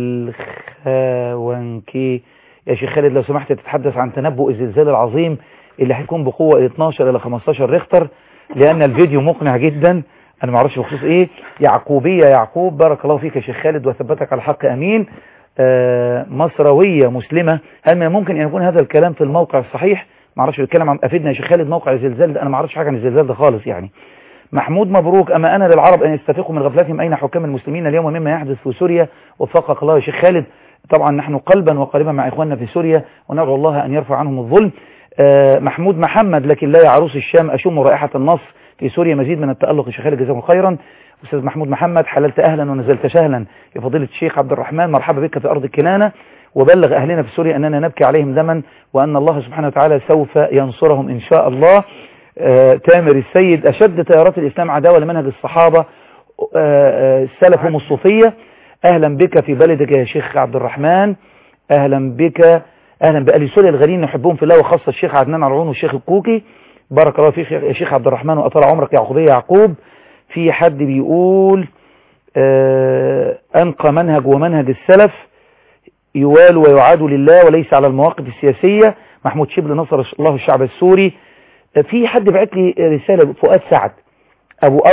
الخوانكي يا شيخ خالد لو سمحت تتحدث عن تنبؤ الزلزال العظيم اللي هيكون بقوة اثناشر إلى خمستاشر ريختر، لان الفيديو مقنع جدا. انا ما اعرفش بخصوص ايه. يعقوبية يعقوب بارك الله فيك يا شيخ خالد وثبتك على الحق امين. آه مصروية مسلمة، هل من ممكن ان يكون هذا الكلام في الموقع الصحيح؟ ما اعرفش بيتكلم عن افيدنا يا شيخ خالد موقع الزلزال ده، انا ما اعرفش حاجة عن الزلزال ده خالص يعني. محمود مبروك. اما انا للعرب ان يستفيقوا من غفلتهم اين حكام المسلمين اليوم مما يحدث في سوريا وفقك الله يا شيخ خالد. طبعا نحن قلبا وقالبا مع اخواننا في سوريا وندعو الله ان يرفع عنهم الظلم. آه محمود محمد لكن لا يا عروس الشام اشم رائحة النصر في سوريا مزيد من التألق يا شيخ خالد جزاكم خيرا. أستاذ محمود محمد حللت أهلا ونزلت سهلا يا فضيلة الشيخ عبد الرحمن، مرحبا بك في أرض الكنانة، وبلغ أهلنا في سوريا أننا نبكي عليهم دما وأن الله سبحانه وتعالى سوف ينصرهم إن شاء الله. آه تامر السيد أشد تيارات الإسلام عداوة لمنهج الصحابة آه السلف هم الصوفية، أهلا بك في بلدك يا شيخ عبد الرحمن، أهلا بك، أهلا بأهل سوريا الغاليين نحبهم في الله وخاصة الشيخ عدنان عرعون والشيخ الكوكي، بارك الله فيك يا شيخ عبد الرحمن وأطال عمرك يعقوبية يعقوب. في حد بيقول آه أنقى منهج ومنهج السلف يوال ويعاد لله وليس على المواقف السياسية. محمود شبل نصر الله الشعب السوري. في حد بعت لي رسالة فؤاد سعد أبو أروى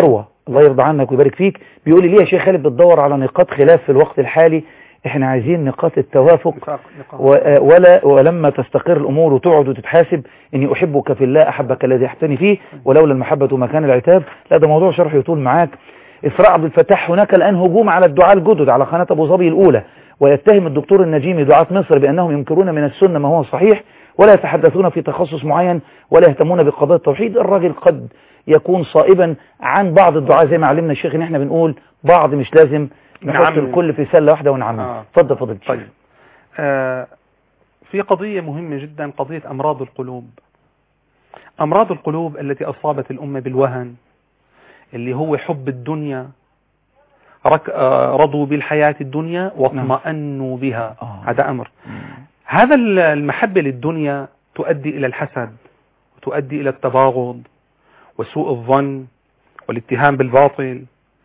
الله يرضى عنك ويبارك فيك، بيقول لي ليه يا شيخ خالد بتدور على نقاط خلاف في الوقت الحالي؟ احنا عايزين نقاط التوافق ولا ولما تستقر الامور وتقعد وتتحاسب اني احبك في الله احبك الذي احتني فيه ولولا المحبة مكان العتاب. لا ده موضوع شرح يطول معاك. إسراء عبد الفتاح، هناك الآن هجوم على الدعاة الجدد على قناة أبو ظبي الأولى، ويتهم الدكتور النجيمي دعاة مصر بأنهم ينكرون من السنة ما هو صحيح ولا يتحدثون في تخصص معين ولا يهتمون بقضايا التوحيد. الراجل قد يكون صائبا عن بعض الدعاة زي ما علمنا الشيخ ان احنا بنقول بعض مش لازم نحط الكل في سلة واحدة ونعمل. اتفضل آه. فضل
طيب آه في قضية مهمة جدا، قضية أمراض القلوب. أمراض القلوب التي أصابت الأمة بالوهن اللي هو حب الدنيا، رضوا بالحياة الدنيا واطمأنوا بها. هذا أمر. هذا المحبة للدنيا تؤدي إلى الحسد وتؤدي إلى التباغض وسوء الظن والاتهام بالباطل.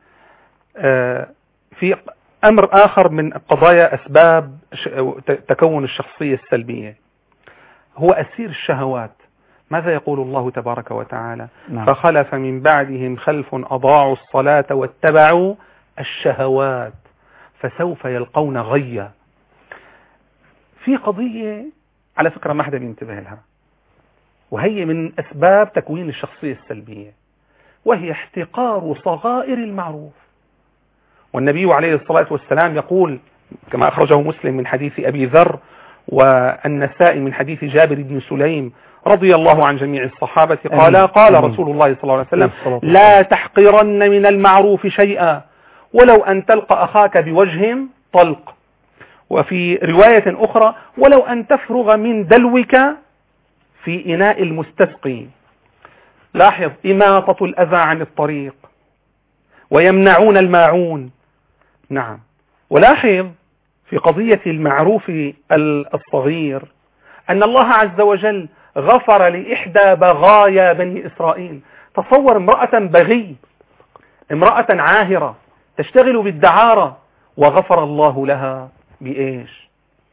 في أمر آخر من قضايا أسباب تكون الشخصية السلبية هو أسير الشهوات. ماذا يقول الله تبارك وتعالى؟ نعم. فخلف من بعدهم خلف أضاعوا الصلاة واتبعوا الشهوات فسوف يلقون غيا. في قضية على فكرة ما حدا بينتبه لها، وهي من أسباب تكوين الشخصية السلبية، وهي احتقار صغائر المعروف. والنبي عليه الصلاة والسلام يقول كما أخرجه مسلم من حديث أبي ذر والنسائي من حديث جابر بن سليم رضي الله عن جميع الصحابة قال قال رسول الله صلى الله عليه وسلم لا تحقرن من المعروف شيئا ولو أن تلقى أخاك بوجه طلق. وفي رواية أخرى ولو أن تفرغ من دلوك في إناء المستسقي. لاحظ إماطة الأذى عن الطريق ويمنعون الماعون. نعم. ولاحظ في قضية المعروف الصغير أن الله عز وجل غفر لإحدى بغايا بني إسرائيل. تصور امرأة بغي، امرأة عاهرة تشتغل بالدعارة، وغفر الله لها بإيش؟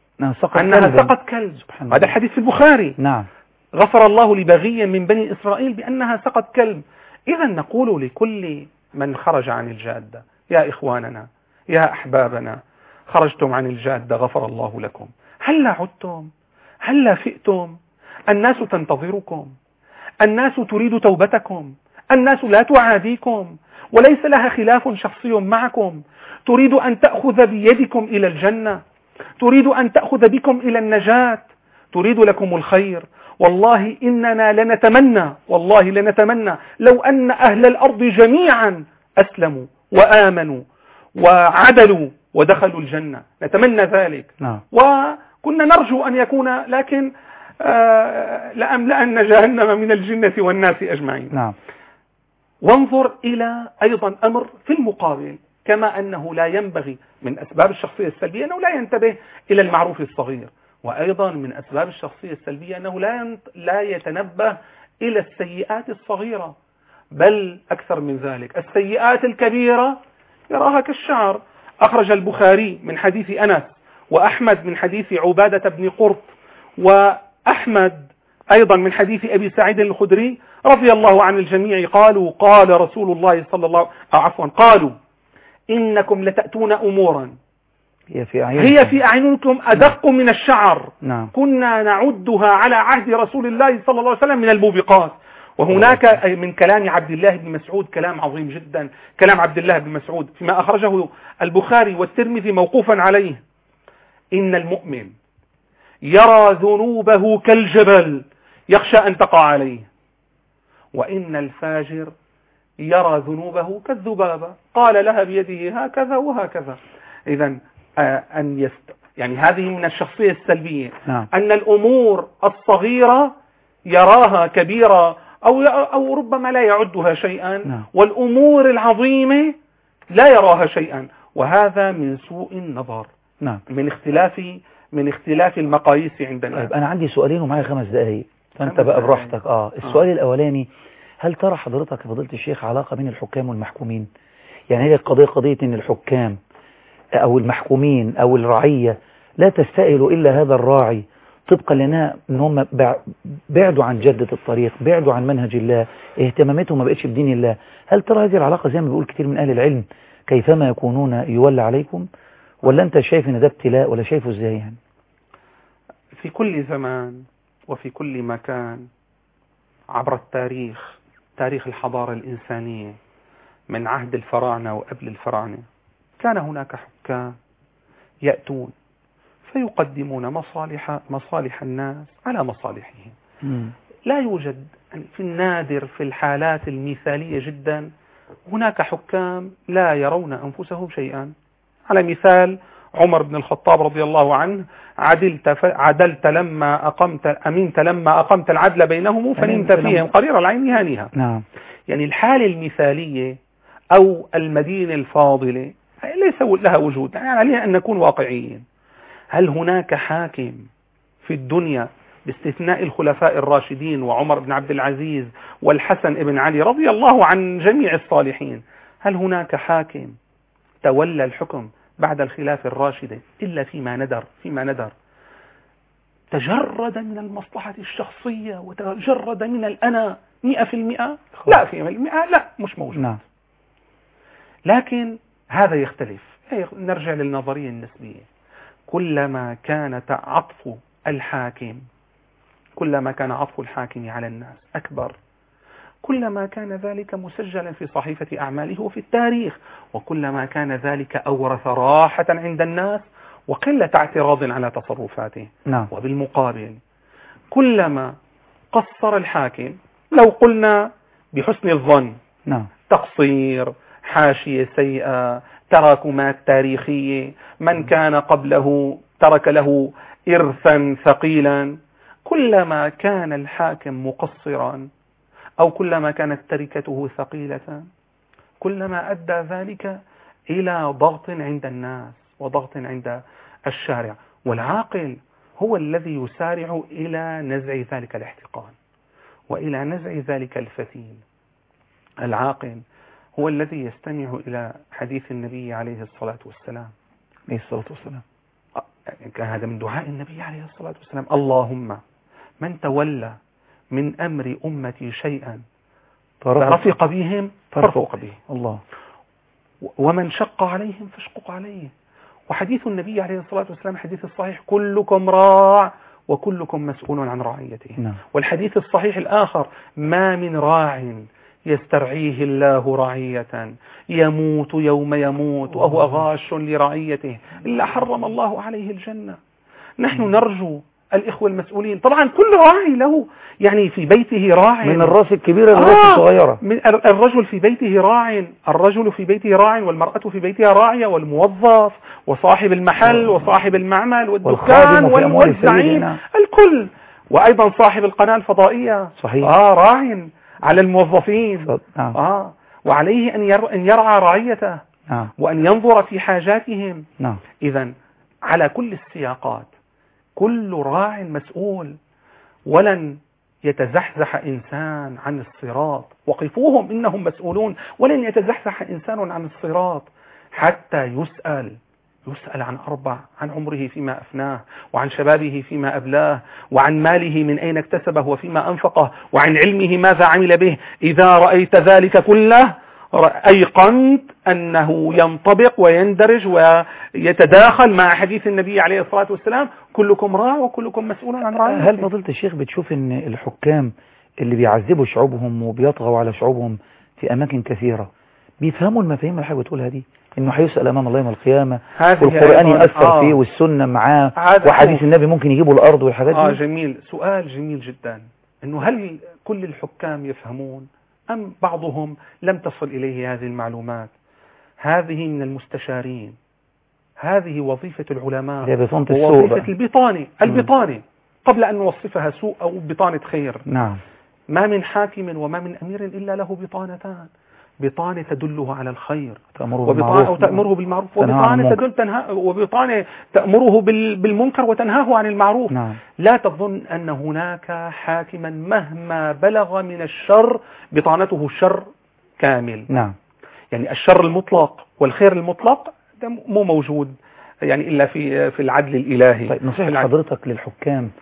أنها سقط كلب. هذا الحديث في البخاري.
نعم.
غفر الله لبغي من بني إسرائيل بأنها سقط كلب. إذا نقول لكل من خرج عن الجادة يا إخواننا يا أحبابنا خرجتم عن الجادة غفر الله لكم، هلا عدتم؟ هلا فئتم؟ الناس تنتظركم، الناس تريد توبتكم، الناس لا تعاديكم وليس لها خلاف شخصي معكم، تريد أن تأخذ بيدكم إلى الجنة، تريد أن تأخذ بكم إلى النجاة، تريد لكم الخير. والله إننا لنتمنى والله لنتمنى لو أن أهل الأرض جميعا أسلموا وآمنوا وعدلوا ودخلوا الجنة، نتمنى ذلك.
نعم.
وكنا نرجو أن يكون، لكن آه لأملأن جهنم من الجنة والناس أجمعين.
نعم.
وانظر إلى أيضا أمر في المقابل، كما أنه لا ينبغي من أسباب الشخصية السلبية أنه لا ينتبه إلى المعروف الصغير، وأيضا من أسباب الشخصية السلبية أنه لا لا يتنبه إلى السيئات الصغيرة، بل أكثر من ذلك السيئات الكبيرة يراها كالشعر. أخرج البخاري من حديث أنس وأحمد من حديث عبادة بن قرط وأحمد أيضا من حديث أبي سعيد الخدري رضي الله عن الجميع قالوا قال رسول الله صلى الله عليه وسلم عفوا قالوا إنكم لتأتون أمورا
هي في
هي في أعينكم أدق نعم. من الشعر.
نعم.
كنا نعدها على عهد رسول الله صلى الله عليه وسلم من الموبقات. وهناك من كلام عبد الله بن مسعود كلام عظيم جدا، كلام عبد الله بن مسعود فيما أخرجه البخاري والترمذي موقوفا عليه: إن المؤمن يرى ذنوبه كالجبل يخشى أن تقع عليه، وإن الفاجر يرى ذنوبه كالذبابة قال لها بيده هكذا وهكذا. إذا أن يست... يعني هذه من الشخصية السلبية.
نعم.
أن الأمور الصغيرة يراها كبيرة أو أو ربما لا يعدها شيئا.
نعم.
والأمور العظيمة لا يراها شيئا، وهذا من سوء النظر.
نعم.
من اختلاف من اختلاف المقاييس عندنا.
طيب أنا عندي سؤالين ومعايا خمس دقايق فأنت بقى براحتك. آه السؤال آه. الأولاني: هل ترى حضرتك فضيلة الشيخ علاقة بين الحكام والمحكومين؟ يعني هي القضية قضية إن الحكام أو المحكومين أو الرعية لا تستأهل إلا هذا الراعي طبقا لنا ان هم بعدوا عن جدة الطريق، بعدوا عن منهج الله، اهتماماتهم ما بقتش بدين الله. هل ترى هذه العلاقة زي ما بيقول كتير من اهل العلم كيفما يكونون يولى عليكم، ولا انت شايف ان ده ابتلاء، ولا شايفه ازاي يعني؟
في كل زمان وفي كل مكان عبر التاريخ، تاريخ الحضارة الإنسانية من عهد الفراعنة وقبل الفراعنة، كان هناك حكام يأتون فيقدمون مصالح مصالح الناس على مصالحهم. م. لا يوجد في النادر، في الحالات المثالية جدا، هناك حكام لا يرون أنفسهم شيئا. على مثال عمر بن الخطاب رضي الله عنه، عدلت, عدلت لما أقمت أمنت لما أقمت العدل بينهم فنمت فيهم قرير العين هانيها.
نعم.
يعني الحالة المثالية أو المدينة الفاضلة ليس لها وجود، يعني علينا أن نكون واقعيين. هل هناك حاكم في الدنيا باستثناء الخلفاء الراشدين وعمر بن عبد العزيز والحسن بن علي رضي الله عن جميع الصالحين، هل هناك حاكم تولى الحكم بعد الخلافة الراشدة إلا فيما ندر فيما ندر تجرد من المصلحة الشخصية وتجرد من الأنا مئة في المئة؟ لا في المئة، لا مش موجود.
نعم.
لكن هذا يختلف. نرجع للنظرية النسبية. كلما كان عطف الحاكم كلما كان عطف الحاكم على الناس أكبر، كلما كان ذلك مسجلا في صحيفة أعماله وفي التاريخ، وكلما كان ذلك أورث راحة عند الناس وقلة اعتراض على تصرفاته.
نعم.
وبالمقابل كلما قصر الحاكم، لو قلنا بحسن الظن،
نعم،
تقصير، حاشية سيئة، تراكمات تاريخية، من كان قبله ترك له إرثا ثقيلا، كلما كان الحاكم مقصرا أو كلما كانت تركته ثقيلة كلما أدى ذلك إلى ضغط عند الناس وضغط عند الشارع. والعاقل هو الذي يسارع إلى نزع ذلك الاحتقان وإلى نزع ذلك الفتيل. العاقل هو الذي يستمع إلى حديث النبي عليه الصلاة والسلام
عليه الصلاة والسلام
كان هذا من دعاء النبي عليه الصلاة والسلام: اللهم من تولى من أمر أمتي شيئا فرفق بهم فارفق به،
الله،
ومن شق عليهم فاشقق عليه. وحديث النبي عليه الصلاة والسلام حديث الصحيح: كلكم راع وكلكم مسؤول عن رعيته.
نعم.
والحديث الصحيح الآخر: ما من راع يسترعيه الله رعية يموت يوم يموت وهو غاش لرعيته إلا حرم الله عليه الجنة. نحن نرجو الإخوة المسؤولين، طبعا كل راعي له يعني في بيته راع،
من الراس الكبيرة للراس
آه
الصغيرة.
من الرجل في بيته راع، الرجل في بيته راع، والمرأة في بيتها راعية، والموظف وصاحب المحل وصاحب المعمل والدكان والموزعين الكل، وأيضا صاحب القناة الفضائية
صحيح
آه راع على الموظفين.
نعم.
آه وعليه أن أن يرعى رعيته.
نعم.
وأن ينظر في حاجاتهم.
نعم.
إذن على كل السياقات كل راع مسؤول، ولن يتزحزح إنسان عن الصراط، وقفوهم إنهم مسؤولون، ولن يتزحزح إنسان عن الصراط حتى يسأل يسأل عن أربع: عن عمره فيما أفناه، وعن شبابه فيما أبلاه، وعن ماله من أين اكتسبه وفيما أنفقه، وعن علمه ماذا عمل به. إذا رأيت ذلك كله أيقنت أنه ينطبق ويندرج ويتداخل مع حديث النبي عليه الصلاة والسلام: كلكم راع وكلكم مسؤول عن رعيته.
هل فضيلة الشيخ بتشوف أن الحكام اللي بيعذبوا شعوبهم وبيطغوا على شعوبهم في أماكن كثيرة بيفهموا المفاهيم اللي حضرتك بتقولها دي، انه هيسأل امام الله يوم القيامة، والقرآن يأثر آه. فيه، والسنة معاه، وحديث النبي ممكن يجيبوا الارض والحاجات دي؟
اه جميل، سؤال جميل جدا. انه هل كل الحكام يفهمون ام بعضهم لم تصل اليه هذه المعلومات؟ هذه من المستشارين، هذه وظيفة العلماء، ووظيفة البطانة البطانة قبل ان نوصفها سوء او بطانة خير.
نعم.
ما من حاكم وما من امير الا له بطانتان: بطانة تدله على الخير وبطانة تأمره بالمعروف، وبطانة تدل تنها وبطانة تأمره بالمنكر وتنهاه عن المعروف.
نعم.
لا تظن أن هناك حاكما مهما بلغ من الشر بطانته الشر كامل.
نعم.
يعني الشر المطلق والخير المطلق ده مو موجود يعني إلا في في العدل الإلهي.
طيب، نصيحة حضرتك للحكام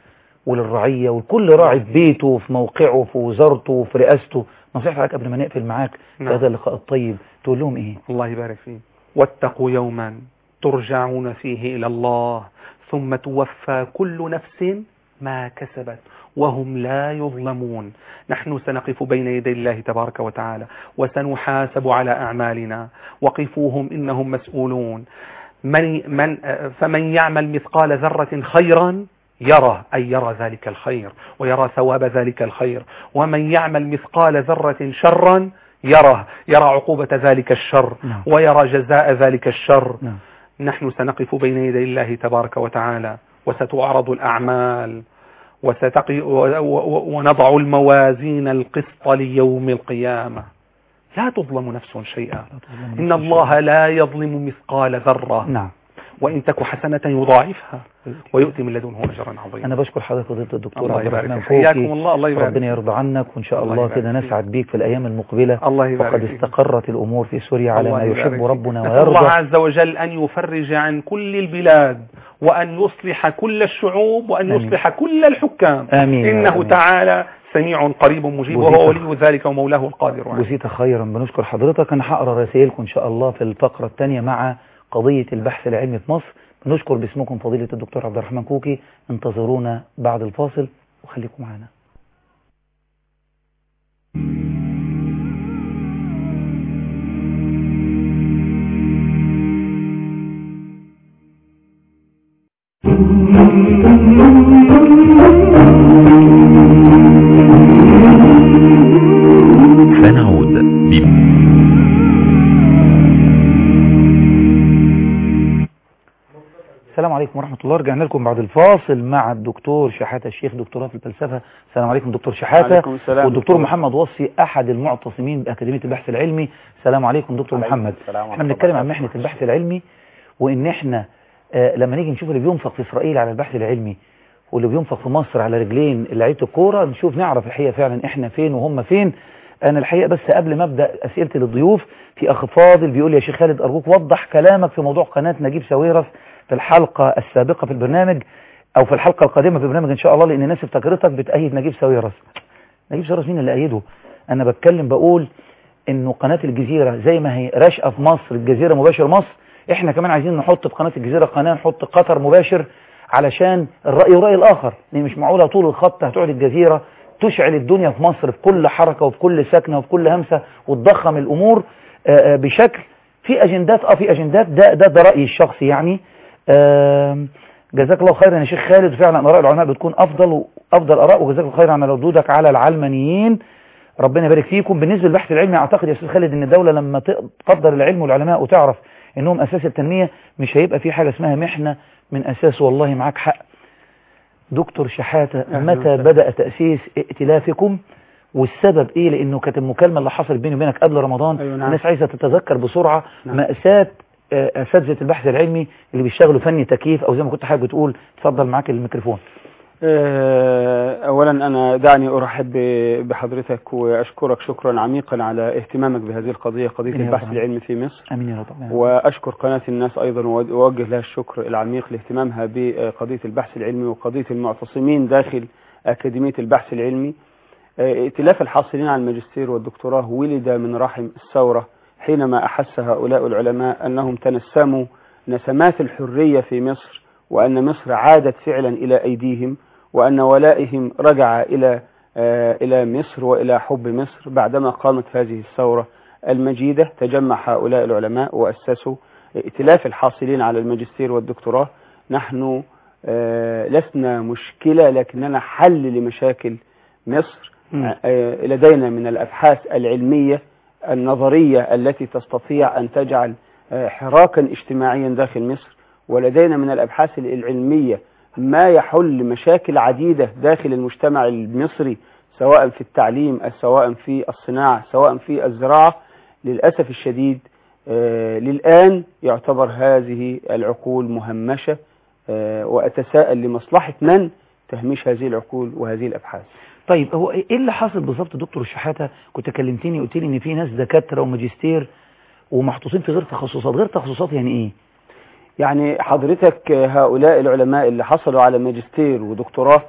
وللرعية ولكل راعي في بيته في موقعه في وزارته في رئاسته. نصيحة لك قبل ما نقفل معاك
نعم.
هذا اللقاء الطيب تقول لهم ايه؟
الله يبارك فيك. واتقوا يوما ترجعون فيه إلى الله ثم توفى كل نفس ما كسبت وهم لا يظلمون. نحن سنقف بين يدي الله تبارك وتعالى وسنحاسب على أعمالنا، وقفوهم إنهم مسؤولون. من من فمن يعمل مثقال ذرة خيرا يرى، أي يرى ذلك الخير ويرى ثواب ذلك الخير، ومن يعمل مثقال ذرة شرا يرى يرى عقوبة ذلك الشر
نعم.
ويرى جزاء ذلك الشر.
نعم.
نحن سنقف بين يدي الله تبارك وتعالى وستعرض الأعمال وستقي ونضع الموازين القسط ليوم القيامة، لا تظلم نفس شيئا. إن الله لا يظلم مثقال ذرة.
نعم.
وإن تك حسنة يضاعفها ويؤتي من لدنه أجرا عظيما.
أنا بشكر حضرتك فضيلة الدكتور عبد الرحمن
حياكم الله. الله يبارك.
ربنا يرضى عنك، وإن شاء الله, الله كده نسعد بيك في الأيام المقبلة.
الله يبارك.
وقد استقرت الأمور في سوريا على ما يحب ربنا
نسأل
ويرضى.
الله عز وجل أن يفرج عن كل البلاد وأن يصلح كل الشعوب وأن آمين. يصلح كل الحكام.
آمين.
إنه
آمين.
تعالى سميع قريب مجيب وهو ولي ذلك ومولاه القادر.
جزيت خيرا. بنشكر حضرتك. أنا هقرأ رسائلكم إن شاء الله في الفقرة الثانية مع قضية البحث العلمي في مصر. نشكر باسمكم فضيلة الدكتور عبد الرحمن كوكي. انتظرونا بعد الفاصل وخليكم معنا.
سنعود ب
السلام عليكم ورحمة الله. رجعنا لكم بعد الفاصل مع الدكتور شحاتة الشيخ دكتوراه في الفلسفة. السلام عليكم دكتور شحاتة. والدكتور محمد وصي أحد المعتصمين بأكاديمية البحث العلمي. السلام عليكم دكتور محمد. احنا بنتكلم عن محنة البحث العلمي، وإن احنا آه لما نيجي نشوف اللي بينفق في إسرائيل على البحث العلمي واللي بينفق في مصر على رجلين لعيبة الكورة، نشوف نعرف الحقيقة فعلا احنا فين وهم فين. أنا الحقيقة بس قبل ما أبدأ أسئلتي للضيوف، في أخ فاضل بيقول يا شيخ خالد أرجوك وضح كلامك في موضوع قناة نجيب ساويرس في الحلقة السابقة في البرنامج أو في الحلقة القادمة في البرنامج إن شاء الله، لأن الناس افتكرتك بتأيد نجيب ساويرس. نجيب ساويرس مين اللي أيده؟ أنا بتكلم بقول إنه قناة الجزيرة زي ما هي راشقة في مصر، الجزيرة مباشر مصر، إحنا كمان عايزين نحط في قناة الجزيرة قناة نحط قطر مباشر علشان الرأي ورأي الآخر، لأن مش معقولة طول الخط هتقعد الجزيرة تشعل الدنيا في مصر في كل حركة وفي كل سكنة وفي كل همسة وتضخم الأمور بشكل في أجندات. اه في أجندات. ده ده, ده رأيي الشخصي يعني. جزاك الله خيرا يا شيخ خالد. فعلا آراء العلماء بتكون أفضل وأفضل آراء، وجزاك الله خيرا على ردودك على العلمانيين. ربنا يبارك فيكم. بالنسبة للبحث العلمي أعتقد يا أستاذ خالد إن الدولة لما تقدر العلم والعلماء وتعرف إنهم أساس التنمية مش هيبقى في حاجة اسمها محنة من أساس. والله معاك حق دكتور شحاتة. متى بدأ تأسيس ائتلافكم والسبب إيه؟ لأنه كانت المكالمة اللي حصلت بيني وبينك قبل رمضان. أيوة نعم. الناس عايزة تتذكر بسرعة نعم. مأساة أساتذة البحث العلمي اللي بيشتغلوا فني تكييف أو زي ما كنت حابب تقول. تفضل معاك الميكروفون.
أولا أنا دعني أرحب بحضرتك وأشكرك شكرا عميقا على اهتمامك بهذه القضية، قضية البحث العلمي في مصر.
أمين يا رب.
وأشكر قناة الناس أيضا وأوجه لها الشكر العميق لاهتمامها بقضية البحث العلمي وقضية المعتصمين داخل أكاديمية البحث العلمي. ائتلاف الحاصلين على الماجستير والدكتوراه ولد من رحم الثورة حينما أحس هؤلاء العلماء أنهم تنسموا نسمات الحرية في مصر، وأن مصر عادت فعلا إلى أيديهم، وأن ولائهم رجع إلى آه إلى مصر وإلى حب مصر. بعدما قامت هذه الثورة المجيدة تجمع هؤلاء العلماء وأسسوا ائتلاف الحاصلين على الماجستير والدكتوراه. نحن آه لسنا مشكلة لكننا حل لمشاكل مصر. آه لدينا من الأبحاث العلمية النظرية التي تستطيع أن تجعل آه حراكا اجتماعيا داخل مصر، ولدينا من الأبحاث العلمية ما يحل مشاكل عديدة داخل المجتمع المصري، سواء في التعليم، سواء في الصناعة، سواء في الزراعة. للأسف الشديد آه للآن يعتبر هذه العقول مهمشة، آه وأتساءل لمصلحة من تهميش هذه العقول وهذه الأبحاث.
طيب هو ايه اللي حاصل بالظبط دكتور الشحاتة؟ كنت كلمتني قلت لي ان في ناس دكاترة وماجستير ومحطوطين في غير تخصصات. غير تخصصات يعني ايه؟
يعني حضرتك هؤلاء العلماء اللي حصلوا على ماجستير ودكتوراه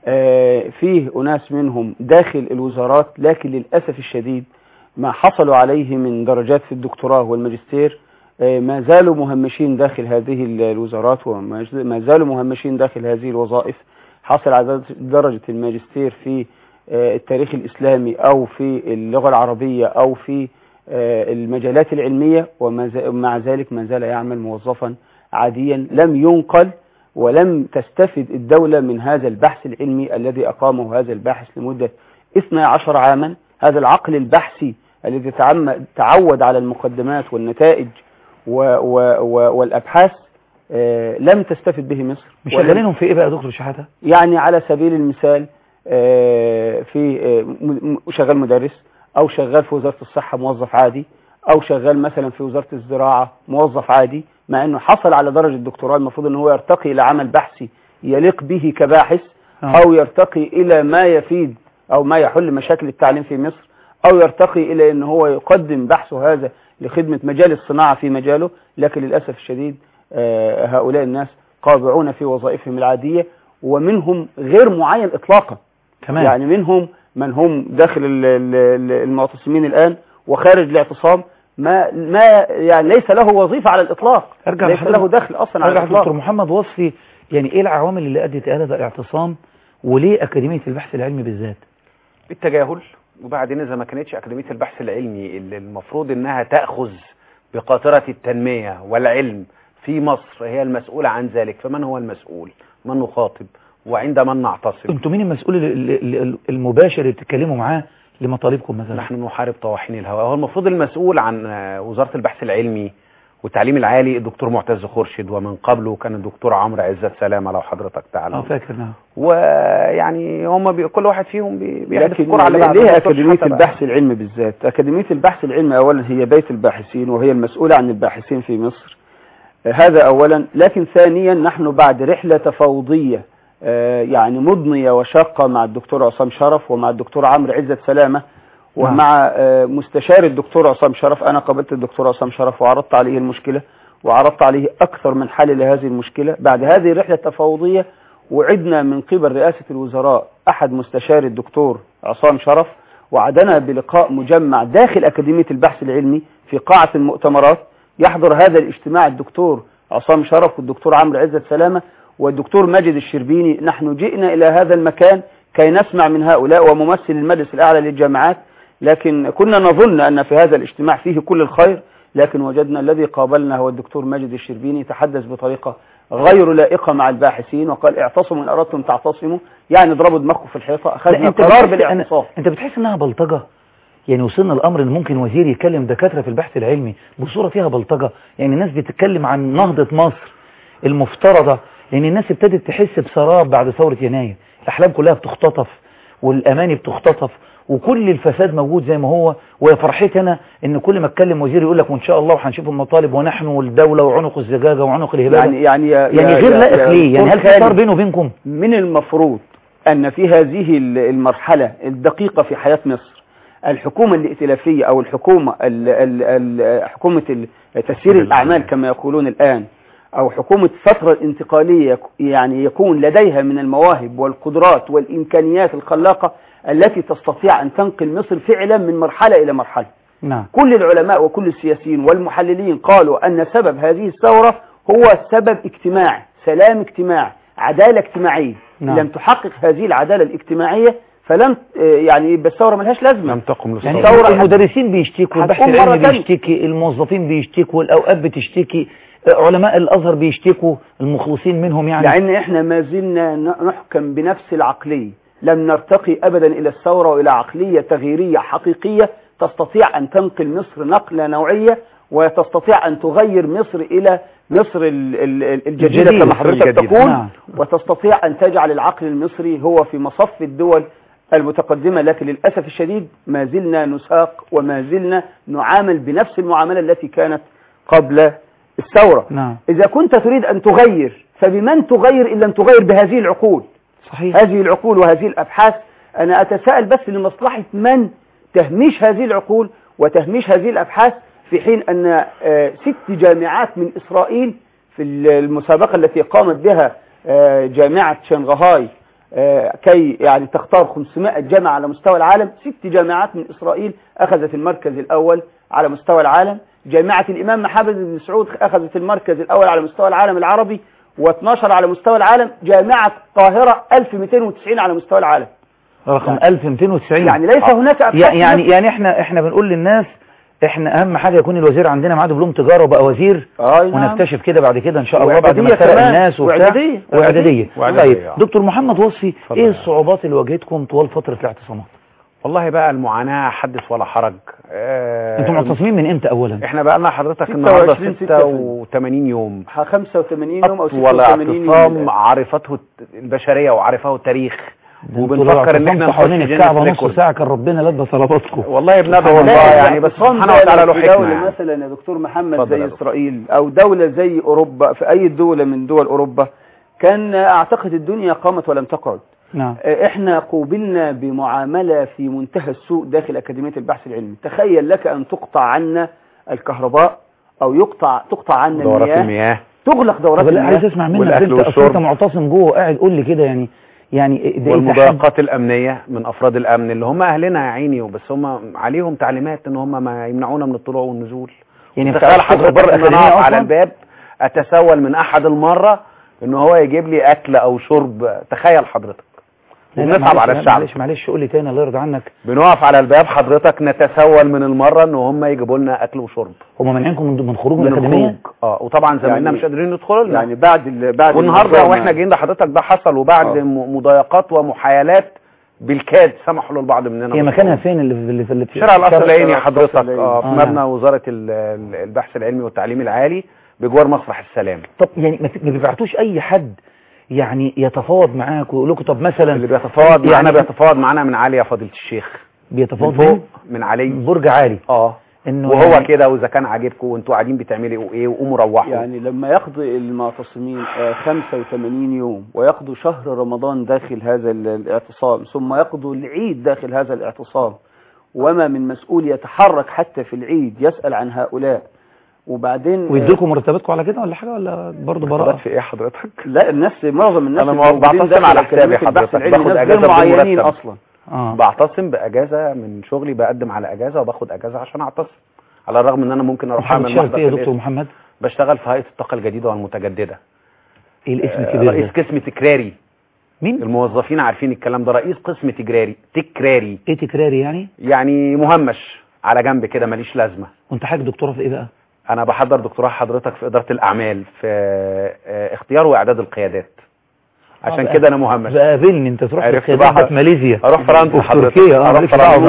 فيه أناس منهم داخل الوزارات، لكن للأسف الشديد ما حصلوا عليه من درجات في الدكتوراه والماجستير ما زالوا مهمشين داخل هذه الوزارات وما زالوا مهمشين داخل هذه الوظائف. حصل على درجة الماجستير في التاريخ الإسلامي أو في اللغة العربية أو في المجالات العلمية، ومع ذلك ما زال يعمل موظفا عاديا، لم ينقل ولم تستفد الدولة من هذا البحث العلمي الذي أقامه هذا الباحث لمدة اثني عشر عاما. هذا العقل البحثي الذي تعود على المقدمات والنتائج و و و والأبحاث آه لم تستفد به مصر.
مش شغالينهم في ايه بقى يا دكتور شحاتة؟
يعني على سبيل المثال آه في آه شغال مدرس، او شغال في وزارة الصحة موظف عادي، او شغال مثلا في وزارة الزراعة موظف عادي، مع انه حصل على درجة الدكتوراه. المفروض ان هو يرتقي الى عمل بحثي يليق به كباحث، او يرتقي الى ما يفيد او ما يحل مشاكل التعليم في مصر، او يرتقي الى ان هو يقدم بحثه هذا لخدمة مجال الصناعة في مجاله. لكن للأسف الشديد هؤلاء الناس قابعون في وظائفهم العادية، ومنهم غير معين إطلاقا.
تمام.
يعني منهم من هم داخل المعتصمين الآن وخارج الاعتصام ما ما يعني ليس له وظيفة على الإطلاق،
أرجع
ليس له دخل أصلا على الإطلاق.
دكتور محمد وصفي، يعني إيه العوامل اللي أدت إلى هذا الاعتصام، وليه أكاديمية البحث العلمي بالذات؟
بالتجاهل. وبعدين إذا ما كانتش أكاديمية البحث العلمي اللي المفروض إنها تأخذ بقاطرة التنمية والعلم في مصر هي المسؤولة عن ذلك، فمن هو المسؤول؟ من نخاطب وعند من نعتصم؟
انتم مين المسؤول المباشر اللي بتتكلموا معاه لمطالبكم مثلا؟
نحن نحارب طواحين الهواء. هو المفروض المسؤول عن وزارة البحث العلمي والتعليم العالي الدكتور معتز خورشيد، ومن قبله كان الدكتور عمرو عزت سلامة لو حضرتك تعلم.
اه فاكر. نعم.
ويعني هم بي كل واحد فيهم بيحدث الكرة على بعض.
ليه أكاديمية البحث العلمي بالذات؟ أكاديمية البحث العلمي أولا هي بيت الباحثين وهي المسؤولة عن الباحثين في مصر، هذا أولا. لكن ثانيا نحن بعد رحلة تفاوضية يعني مضنية وشاقة مع الدكتور عصام شرف ومع الدكتور عمرو عزت سلامة ومع مستشار الدكتور عصام شرف. أنا قابلت الدكتور عصام شرف وعرضت عليه المشكلة وعرضت عليه أكثر من حل لهذه المشكلة. بعد هذه الرحلة التفاوضية وعدنا من قبل رئاسة الوزراء أحد مستشار الدكتور عصام شرف، وعدنا بلقاء مجمع داخل أكاديمية البحث العلمي في قاعة المؤتمرات. يحضر هذا الاجتماع الدكتور عصام شرف والدكتور عمرو عزت سلامة والدكتور ماجد الشربيني. نحن جئنا إلى هذا المكان كي نسمع من هؤلاء وممثل المجلس الأعلى للجامعات، لكن كنا نظن أن في هذا الاجتماع فيه كل الخير، لكن وجدنا الذي قابلنا هو الدكتور ماجد الشربيني تحدث بطريقة غير لائقة مع الباحثين، وقال اعتصموا إن أردتم تعتصموا، يعني اضربوا دماغكم في الحيطة. أخذنا قرار بالاعتصام.
أنت بتحس أنها بلطجة؟ يعني وصلنا الأمر أن ممكن وزير يكلم دكاترة في البحث العلمي بصورة فيها بلطجة؟ يعني الناس بتتكلم عن نهضة مصر المفترضة، يعني الناس ابتدت تحس بسراب بعد ثورة يناير، الأحلام كلها بتختطف والأماني بتختطف وكل الفساد موجود زي ما هو. ويا فرحتي أنا إن كل ما اتكلم وزير يقول لك وإن شاء الله وهنشوف المطالب ونحن والدولة وعنق الزجاجة وعنق الهبالة.
يعني يعني
يعني غير لائق ليه؟ يعني هل في صار بينه وبينكم؟
من المفروض أن في هذه المرحلة الدقيقة في حياة مصر الحكومة الائتلافية أو الحكومة ال ال ال حكومة تسيير الأعمال كما يقولون الآن، أو حكومة فترة الانتقالية، يعني يكون لديها من المواهب والقدرات والإمكانيات الخلاقة التي تستطيع أن تنقل مصر فعلا من مرحلة إلى مرحلة.
نعم.
كل العلماء وكل السياسيين والمحللين قالوا أن سبب هذه الثورة هو سبب اجتماعي، سلام اجتماعي، عدالة اجتماعية. نعم. لم تحقق هذه العدالة الاجتماعية فلن يعني بالثورة ملهاش لازمة.
لم تقم
يعني الثورة. المدرسين بيشتكوا، البحث العلمي بيشتكي، الموظفين بيشتكوا، الأوقات بتشتكي، علماء الأزهر بيشتكوا، المخلصين منهم. يعني
لأن احنا ما زلنا نحكم بنفس العقلية، لم نرتقي أبدا إلى الثورة وإلى عقلية تغييرية حقيقية تستطيع أن تنقل مصر نقلة نوعية وتستطيع أن تغير مصر إلى مصر الجديدة كما حضرتك تقول. نعم. وتستطيع أن تجعل العقل المصري هو في مصف الدول المتقدمة. لكن للأسف الشديد ما زلنا نساق وما زلنا نعامل بنفس المعاملة التي كانت قبل الثورة.
نعم.
إذا كنت تريد أن تغير فبمن تغير إن لم تغير بهذه العقول؟
صحيح.
هذه العقول وهذه الأبحاث. أنا أتساءل بس لمصلحة من تهميش هذه العقول وتهميش هذه الأبحاث، في حين أن ست جامعات من إسرائيل في المسابقة التي قامت بها جامعة شنغهاي آه كي يعني تختار خمسمائة جامعة على مستوى العالم. ست جامعات من إسرائيل أخذت المركز الأول على مستوى العالم. جامعة الإمام محمد بن سعود أخذت المركز الأول على مستوى العالم العربي واثناشر على مستوى العالم. جامعة القاهرة ألف ومئتين وتسعين على مستوى العالم،
رقم يعني ألف ومئتين وتسعين.
يعني ليس هناك أبحاث.
يعني يعني احنا احنا بنقول للناس احنا اهم حاجه يكون الوزير عندنا معاه دبلوم تجاره وبقى وزير.
آه نعم.
ونكتشف كده بعد كده ان شاء الله بعد ما نسرق الناس وبتاع
واعداديه
واعداديه. طيب
آه.
دكتور محمد وصفي، ايه الصعوبات اللي واجهتكم طوال فتره الاعتصامات؟
والله بقى المعاناه حدث ولا حرج. اه
انتم معتصمين من امتى اولا؟
احنا بقى لنا حضرتك النهارده ستة وثمانين يوم،
خمسة وثمانين يوم او ستة
وثمانين يوم عرفته البشريه وعرفه التاريخ، وبنفكر ان احنا
حوالين الكعبه نص ساعه كان ربنا لبى طلباتكم.
والله بندعو والله يعني، بس سبحانه وتعالى له حكمه.
دوله يعني. مثلا يا دكتور محمد زي اسرائيل او دوله زي اوروبا، في اي دوله من دول اوروبا كان اعتقد الدنيا قامت ولم تقعد.
نعم.
احنا قوبلنا بمعامله في منتهى السوء داخل اكاديميه البحث العلمي. تخيل لك ان تقطع عنا الكهرباء او يقطع تقطع عنا
دورات المياه،
تغلق دورات المياه.
عايز اسمع منك انت، انت معتصم جوه قاعد قول لي كده يعني يعني
والمضايقات الامنيه من افراد الامن اللي هم اهلنا يا عيني، وبس هم عليهم تعليمات ان هم ما يمنعونا من الطلوع والنزول. يعني تخيل حضرتك ان انا اقف على الباب اتسول من احد المره ان هو يجيب لي اكل او شرب، تخيل حضرتك. وبنصعب على الشعب.
معلش معلش قول لي تاني الله يرضى عنك.
بنقف على الباب حضرتك نتسول من المره ان هم يجيبوا لنا اكل وشرب.
هم مانعينكم من خروج من الاكاديميه؟
اه وطبعا زمايلنا يعني مش قادرين يدخلوا
يعني بعد بعد
والنهارده واحنا جايين لحضرتك ده حصل، وبعد أوه. مضايقات ومحايلات بالكاد سمحوا للبعض مننا.
هي مكانها فين اللي في اللي في
شارع القصر العيني يا حضرتك؟ اه في مبنى وزاره البحث العلمي والتعليم العالي بجوار مسرح السلام.
طب يعني ما بيبعتوش اي حد يعني يتفاوض معاك ويقول لكم طب مثلا
اللي بيتفاوض معانا يعني بيتفاوض معانا من علي يا فضيله الشيخ.
بيتفاوض
من, من علي
برج عالي.
اه انه وهو يعني كده، واذا كان عاجبكم وانتوا قاعدين بتعملوا ايه وقوموا روحوا.
يعني لما يقضي المعتصمين خمسة وثمانين يوم ويقضوا شهر رمضان داخل هذا الاعتصام، ثم يقضوا العيد داخل هذا الاعتصام، وما من مسؤول يتحرك حتى في العيد يسأل عن هؤلاء، وبعدين
ويديكم مرتباتكم على كده ولا حاجه ولا برضه براءه؟
في ايه حضرتك؟
لا الناس معظم الناس
انا بعتصم على حسابي حضرتك، باخد اجازه
معينين اصلا.
آه. بعتصم باجازه من شغلي، بقدم على اجازه وباخد اجازه عشان اعتصم، على الرغم ان انا ممكن اروح اعمل
محضر. ايه يا دكتور محمد؟
بشتغل في هيئه الطاقه الجديده والمتجدده.
ايه الاسم الكبير؟
رئيس قسم تكراري.
مين؟
الموظفين عارفين الكلام ده، رئيس قسم تكراري. تكراري
ايه تكراري يعني؟
يعني مهمش على جنب كده ماليش لازمه.
وانت حاجه دكتوراه في ايه بقى؟
انا بحضر دكتوراه حضرتك في اداره الاعمال، في اختيار واعداد القيادات، عشان كده انا مهمش.
قابلني انت تروح في ماليزيا،
اروح فرنسا حضرتك،
تركيا،
اروح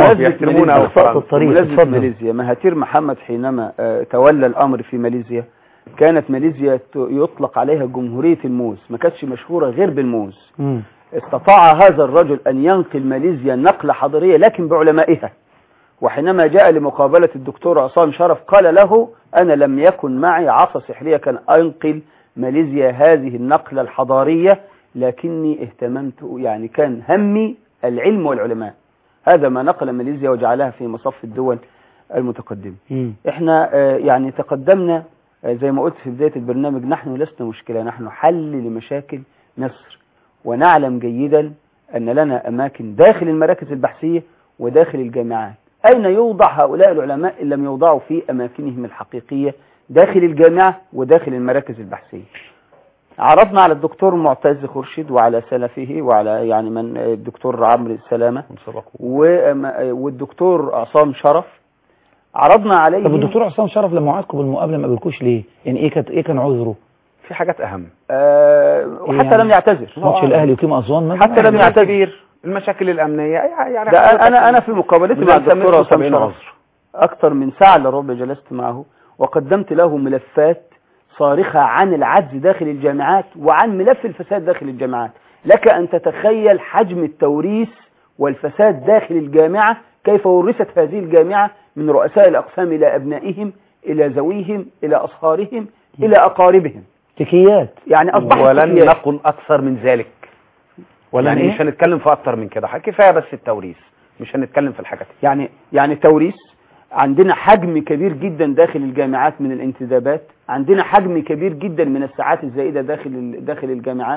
فرنسا.
بمناسبة ماليزيا، مهاتير محمد حينما تولى الامر في ماليزيا كانت ماليزيا يطلق عليها جمهورية الموز، ما كانتش مشهورة غير بالموز. م. استطاع هذا الرجل ان ينقل ماليزيا نقلة حضارية لكن بعلمائها. وحينما جاء لمقابلة الدكتور عصام شرف قال له أنا لم يكن معي عصا سحرية كان أنقل ماليزيا هذه النقلة الحضارية، لكني اهتممت يعني كان همي العلم والعلماء. هذا ما نقل ماليزيا وجعلها في مصف الدول المتقدمة. م. احنا يعني تقدمنا زي ما قلت في بداية البرنامج، نحن لسنا مشكلة، نحن حل لمشاكل مصر، ونعلم جيدا أن لنا أماكن داخل المراكز البحثية وداخل الجامعات. أين يوضع هؤلاء العلماء إن لم يوضعوا في أماكنهم الحقيقية داخل الجامعة وداخل المراكز البحثية؟ عرضنا على الدكتور معتز خورشيد وعلى سلفه وعلى يعني من الدكتور عمرو السلامة والدكتور عصام شرف، عرضنا عليه.
طب الدكتور عصام شرف لما وعدكم بالمقابلة ما قبلكوش ليه؟ يعني إيه كانت إيه كان عذره؟
في حاجات أهم.
أه وحتى يعني لم يعتذر.
ماتش الأهلي وكيما أسوان
حتى لم يعتذر.
المشاكل الأمنية يعني
ده أنا أنا في مقابلتي مع الدكتور عصام شرف أكثر من ساعة إلا ربع جلست معه وقدمت له ملفات صارخة عن العجز داخل الجامعات وعن ملف الفساد داخل الجامعات. لك أن تتخيل حجم التوريث والفساد داخل الجامعة، كيف ورثت هذه الجامعة من رؤساء الأقسام إلى أبنائهم إلى ذويهم إلى أصهارهم إلى أقاربهم.
تكيات
يعني أصبحت
ولن نقل أكثر من ذلك، ولا يعني إيه؟ مش هنتكلم في أكتر من كده، كفاية بس التوريث، مش هنتكلم في الحاجات
يعني يعني التوريث. عندنا حجم كبير جدا داخل الجامعات من الانتدابات، عندنا حجم كبير جدا من الساعات الزائدة داخل داخل الجامعات،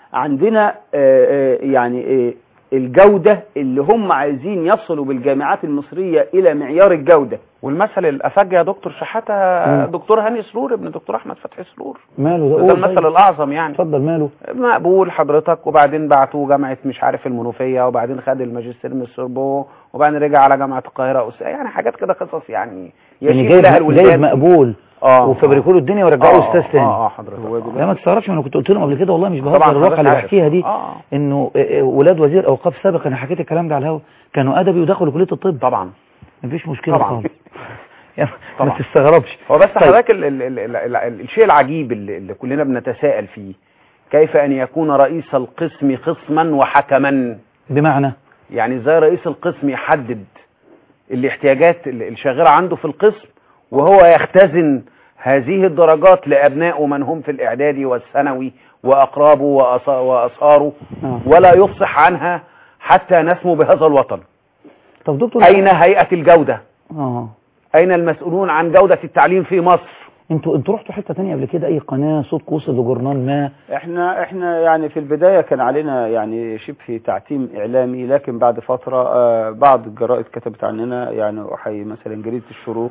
عندنا آه، يعني آه، الجودة اللي هم عايزين يصلوا بالجامعات المصرية إلى معيار الجودة.
والمثل الأفج يا دكتور شحاتة دكتور هاني سرور ابن دكتور أحمد فتحي سرور،
ماله
ده المثل الأعظم يعني.
اتفضل. ماله
مقبول حضرتك، وبعدين بعتوه جامعة مش عارف المنوفية، وبعدين خد الماجستير من السوربون، وبعدين رجع على جامعة القاهرة، يعني حاجات كده قصص يعني
يعني جايب جايب مقبول
اه
وفبركوا له الدنيا ورجعوه استاذ ثاني.
اه اه حضرتك
لا ما تستغربش، انا كنت قلت لهم قبل كده والله مش بهزر، الواقعه اللي بحكيها دي
آه.
انه ولاد وزير اوقاف سابق، انا حكيت الكلام ده على الهوا، كانوا ادبي ودخلوا كليه الطب.
طبعا
مفيش مشكله
طبعا
خالص يعني ما تستغربش.
هو بس
طيب.
حضرتك ال ال ال ال ال ال الشيء العجيب اللي, اللي كلنا بنتساءل فيه، كيف ان يكون رئيس القسم خصما وحكما؟
بمعنى
يعني ازاي رئيس القسم يحدد الاحتياجات الشاغره عنده في القسم، وهو يختزن هذه الدرجات لابنائه من هم في الاعدادي والثانوي واقرابه واصهاره، ولا يفصح عنها حتى نسمو بهذا الوطن؟
طب دكتور،
اين هيئه الجوده؟
اه
اين المسؤولون عن جوده التعليم في مصر؟
انتوا انتوا رحتوا حته ثانيه قبل كده؟ اي قناه صوتكم وصل لجورنال ما؟
احنا احنا يعني في البدايه كان علينا يعني شبه تعتيم اعلامي، لكن بعد فتره آه بعض الجرائد كتبت عننا، يعني احيي مثلا جريده الشروق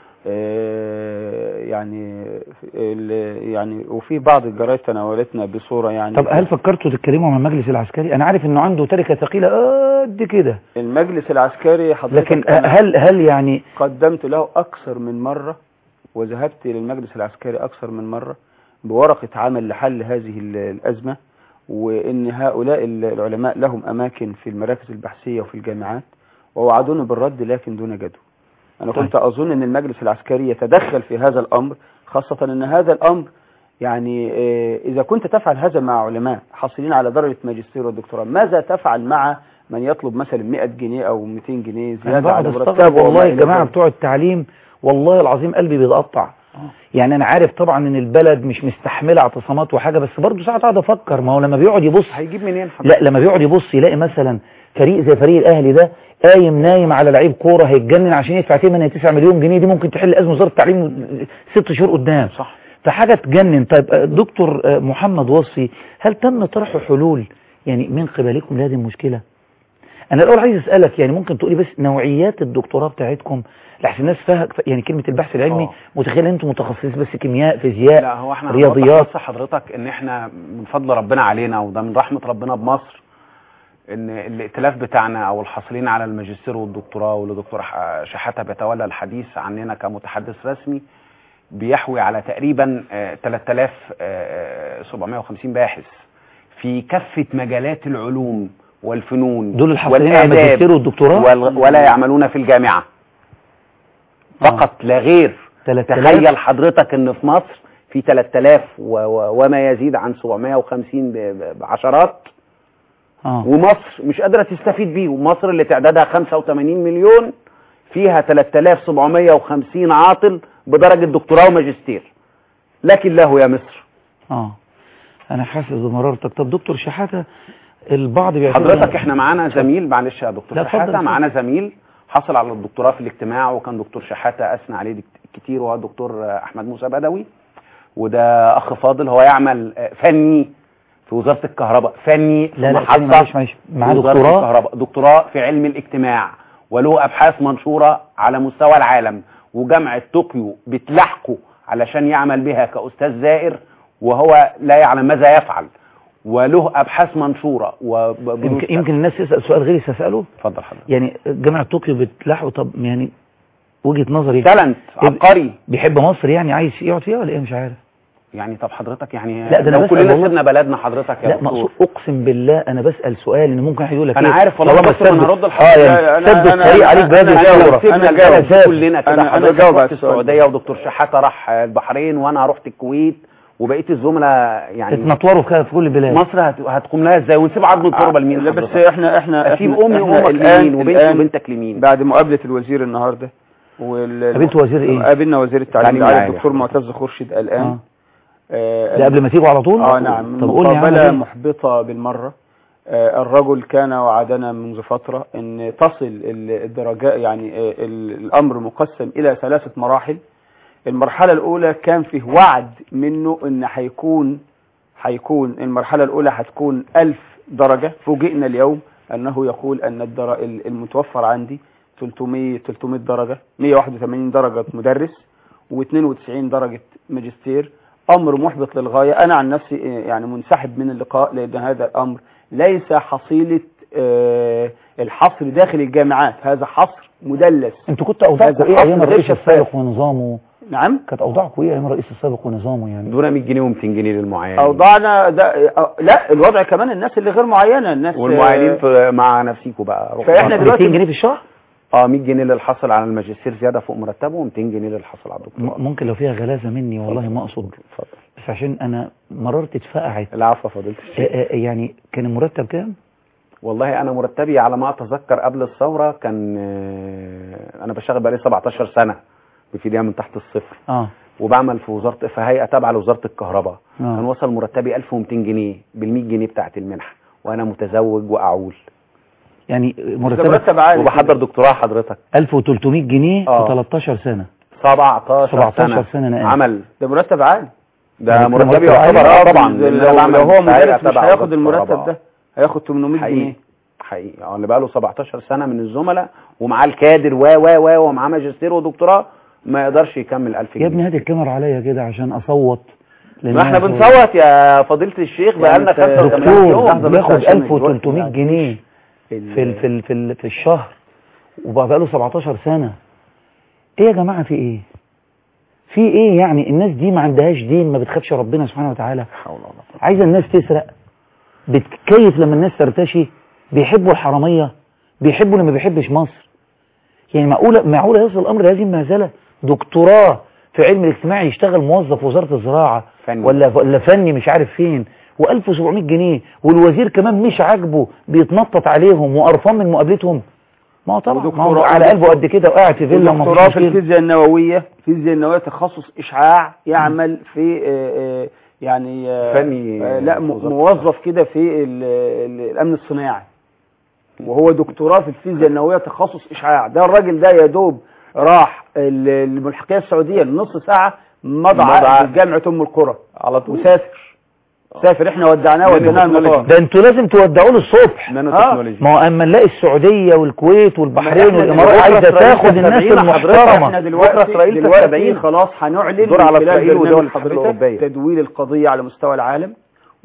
آه يعني يعني وفي بعض الجرائد تناولتنا بصوره يعني.
طب هل فكرتوا تتكلموا مع المجلس العسكري؟ انا عارف انه عنده تركه ثقيله قد كده
المجلس العسكري حضرتك،
لكن هل هل يعني
قدمت له اكثر من مره، وذهبت للمجلس العسكري أكثر من مرة بورقة عمل لحل هذه الأزمة، وإن هؤلاء العلماء لهم أماكن في المراكز البحثية وفي الجامعات، ووعدوني بالرد لكن دون جدوى. أنا كنت أظن أن المجلس العسكري يتدخل في هذا الأمر، خاصة أن هذا الأمر يعني إذا كنت تفعل هذا مع علماء حاصلين على درجة ماجستير ودكتوراه، ماذا تفعل مع من يطلب مثلا مئة جنيه أو مئتين جنيه زيادة على مرتبه؟
والله الجماعة بتوع التعليم والله العظيم قلبي بيتقطع. يعني انا عارف طبعا ان البلد مش مستحمله اعتصامات وحاجه، بس برضه ساعات قاعد افكر، ما هو لما بيقعد يبص
هيجيب منين
لا لما بيقعد يبص يلاقي مثلا فريق زي فريق الاهلي ده قايم نايم على لعيب كوره هيتجنن عشان يدفع ثمانية تسعة مليون جنيه، دي ممكن تحل ازمه وزاره التعليم ست شهور قدام.
صح.
فحاجه تجنن. طيب دكتور محمد وصفي، هل تم طرح حلول يعني من قبلكم لهذه المشكله؟ انا الاول عايز اسالك، يعني ممكن تقولي بس نوعيات الدكتوراه بتاعتكم، لحسن الناس فاهم يعني كلمه البحث العلمي متخيل انتم متخصصين بس كيمياء فيزياء
لا هو احنا
رياضيات.
بس حضرتك ان احنا من فضل ربنا علينا وده من رحمه ربنا بمصر، ان الائتلاف بتاعنا او الحاصلين على الماجستير والدكتوراه، واللي دكتور شحاتة بيتولى الحديث عننا كمتحدث رسمي، بيحوي على تقريبا ثلاثة آلاف وسبعمائة وخمسين باحث في كافه مجالات العلوم والفنون،
دول الحاصلين على الماجستير والدكتوراه
ولا يعملون في الجامعه فقط آه. لا غير. تخيل حضرتك ان في مصر في ثلاثة آلاف وما يزيد عن سبعمائة وخمسين بعشرات آه. ومصر مش قادره تستفيد بيه، ومصر اللي تعدادها خمسة وثمانين مليون فيها ثلاثة آلاف وسبعمائة وخمسين عاطل بدرجه دكتوراه وماجستير. لكن له يا مصر.
اه انا حاسس بمرارتك. طب دكتور شحاتة، البعض
حضرتك احنا معانا زميل، معلش يا دكتور شحاتة، معانا زميل حصل على الدكتوراه في الاجتماع، وكان دكتور شحاتة اثنى عليه كتير، وهو الدكتور احمد موسى بدوي، وده اخ فاضل، هو يعمل فني في وزاره الكهرباء، فني في
لا
محطه
لا معلش معلش معاه دكتوراه
الكهرباء، دكتوراه في علم الاجتماع، وله ابحاث منشوره على مستوى العالم، وجامعه طوكيو بتلاحقه علشان يعمل بها كاستاذ زائر، وهو لا يعلم ماذا يفعل، وله ابحاث منشوره.
يمكن, يمكن الناس تسال سؤال غير تساله.
اتفضل حضرتك.
يعني جامعه طوكيو بتلاحقه، طب يعني وجهه نظري
تالنت عبقري
بيحب مصر، يعني عايز يقعد فيها ولا ايه؟ مش عارف
يعني. طب حضرتك يعني
لا ده
لو كلنا سيبنا بلدنا حضرتك يا
لا مقصود اقسم بالله انا بسال سؤال ان ممكن واحد يقول لك
انا
إيه؟
عارف والله، بس انا هرد
لحضرتك اه يعني سد الطريق عليك بهذه الصوره.
انا جاوب كلنا كده. حضرتك رحت السعوديه ودكتور شحاتة راح البحرين وانا رحت الكويت وبقيه الزملاء، يعني
تتنطوروا في كل البلاد.
مصر هتقوم لها ازاي ونسيب عظم التربه لمين؟
لا بس احنا احنا
اسيب امي وامك لمين وبنتي وبنتك لمين؟
بعد مقابله الوزير النهارده وال
قابلت وزير ايه؟
قابلنا وزير التعليم العالي الدكتور معتز خورشيد الان. آه.
آه ده قبل ما تيجوا على طول؟
اه نعم.
طب
مقابله محبطه بالمره. آه الرجل كان وعدنا منذ فتره ان تصل الدرجات، يعني آه الامر مقسم الى ثلاثه مراحل. المرحله الاولى كان فيه وعد منه ان هيكون هيكون المرحلة الأولى هتكون ألف درجة. فوجئنا اليوم أنه يقول أن الدر... المتوفر عندي ثلاثمية ثلاثمية درجة، مية وواحد وثمانين درجة مدرس واثنين وتسعين درجة ماجستير. أمر محبط للغاية. أنا عن نفسي يعني منسحب من اللقاء، لأن هذا الأمر ليس حصيلة آه الحصر داخل الجامعات، هذا حصر مدلس.
انتوا كنتوا اوضاعكم ايه ايام الرئيس السابق ونظامه؟
نعم،
كانت اوضاعكم ايه ايام الرئيس السابق ونظامه؟ يعني
دون مية جنيه ومئتين جنيه للمعينين.
اوضاعنا ده لا، الوضع كمان الناس اللي غير معينه، الناس
والمعينين في مع نفسيكم بقى.
فاحنا دلوقتي
مئتين جنيه في الشهر.
اه مية جنيه للحصل على الماجستير زياده فوق مرتبه، ومئتين جنيه للحصل على الدكتوراه.
ممكن لو فيها غلاسه مني والله ما اقصد،
اتفضل.
بس عشان انا مررت اتفقعت.
العفو يا فضيله الشيخ.
يعني كان المرتب كام؟
والله انا مرتبي على ما اتذكر قبل الثوره كان، انا بشتغل بقالي سبعتاشر سنه بفيديها من تحت الصفر.
اه
وبعمل في وزاره في هيئه تابعه لوزاره الكهرباء.
آه.
كان وصل مرتبي ألف ومئتين جنيه بالمية جنيه بتاعه المنحه، وانا متزوج واعول.
يعني
مرتب عالي
وبحضر دكتوراه حضرتك.
ألف وثلاثمية جنيه
آه.
في تلتاشر سنه.
سبعتاشر,
سبعتاشر سنه انا
عمل.
ده مرتب عالي.
ده مرتبي يعتبر اه طبعا.
لو هو مدرس مش هياخد المرتب ده، هياخد ثمانمية جنيه
حقيقي. اه اللي بقى له سبعتاشر سنه من الزملاء ومعاه الكادر و و و ومعاه ماجستير ودكتوراه ما يقدرش يكمل ألف جنيه.
يا ابني هات الكاميرا عليا كده عشان اصوت.
ما احنا بنصوت يا فضيله الشيخ بقى لنا خمسة وثمانين يوم.
دكتور بياخد ألف وثلاثمية جنيه في ال في ال في, ال في الشهر، وبقى له سبعتاشر سنه. ايه يا جماعه في ايه؟ في ايه يعني؟ الناس دي ما عندهاش دين، ما بتخافش ربنا سبحانه وتعالى. عايزه الناس تسرق، بتكيف لما الناس ترتشي، بيحبوا الحراميه، بيحبوا اللي ما بيحبش مصر. يعني معقوله معقوله يوصل الامر لهذه المهزله؟ دكتوراه في علم الاجتماع يشتغل موظف في وزاره الزراعه فني. ولا ولا فني مش عارف فين، وألف وسبعمية جنيه، والوزير كمان مش عاجبه، بيتنطط عليهم وقرفان من مقابلتهم. ما هو طبعا ما هو على قلبه قد كده وقاعد في فيلا.
دكتوراه في الفيزياء النوويه، الفيزياء النوويه تخصص اشعاع، يعمل في آآ آآ يعني
فني
لا موظف كده في الامن الصناعي، وهو دكتوراه في الفيزياء النوويه تخصص اشعاع. ده الراجل ده يا دوب راح الملحقيه السعوديه نص ساعه مضى في جامعه ام القرى على طول وسافر. سافر احنا ودعناه وديناه المطار.
ده انتوا لازم تودعوه للصبح.
اه
ما هو اما نلاقي السعوديه والكويت والبحرين والامارات عايزه تاخد الناس المحترمه.
احنا دلوقتي
اسرائيل
دلوقتي خلاص هنعلن
دور على اسرائيل ودول الاتحاد
الاوروبي تدويل القضيه على مستوى العالم،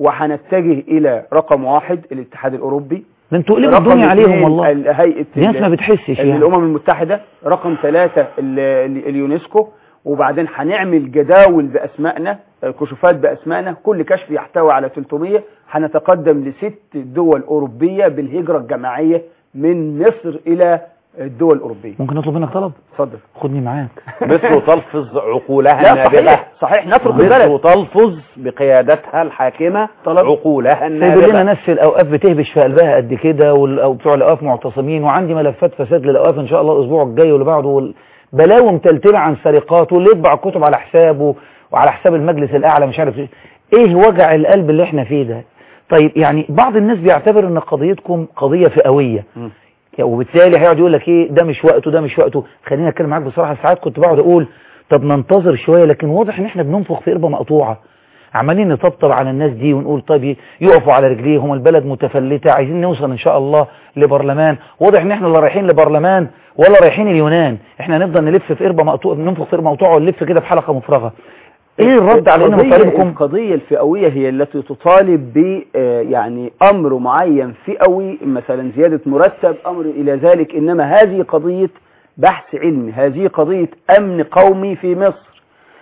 وهنتجه الى رقم واحد الاتحاد الاوروبي.
ده انتوا قلبوا الدنيا عليهم والله.
هيئه
الناس ما بتحسش يعني.
الامم المتحده. رقم ثلاثة اليونسكو. وبعدين هنعمل جداول باسمائنا، كشوفات باسمائنا، كل كشف يحتوي على ثلاثمية. هنتقدم لست دول اوروبيه بالهجره الجماعيه من مصر الى الدول الاوروبيه.
ممكن نطلب منك طلب؟
اتفضل.
خدني معاك.
مصر تلفظ عقولها
لا
النابغه.
صحيح صحيح نترك البلد.
مصر تلفظ بقيادتها الحاكمه عقولها النابغه.
سيبوا لنا ناس في الاوقاف بتهبش في قلبها قد كده، وبتوع الاوقاف معتصمين، وعندي ملفات فساد للاوقاف ان شاء الله الاسبوع الجاي واللي بعده، وال... بلاوي متلتله عن سرقات، واللي يطبع الكتب على حسابه وعلى حساب المجلس الاعلى مش عارف ايه. ايه وجع القلب اللي احنا فيه ده؟ طيب يعني بعض الناس بيعتبر ان قضيتكم قضيه فئويه، وبالتالي هيقعد يقول لك ايه ده مش وقته ده مش وقته. خليني اتكلم معاك بصراحه، ساعات كنت بقعد اقول طب ننتظر شويه، لكن واضح ان احنا بننفخ في قربه مقطوعه، عمالين نطبطب على الناس دي ونقول طيب يقفوا على رجليهم، البلد متفلته، عايزين نوصل ان شاء الله لبرلمان. واضح ان احنا لا رايحين لبرلمان ولا رايحين اليونان، احنا هنفضل نلف في قربه مقطوعه، ننفخ في قربه مقطوعه ونلف كده في حلقه مفرغه. ايه الرد على ان مطالبكم؟
القضيه الفئويه هي التي تطالب ب يعني امر معين فئوي، مثلا زياده مرتب، امر الى ذلك. انما هذه قضيه بحث علمي، هذه قضيه امن قومي في مصر.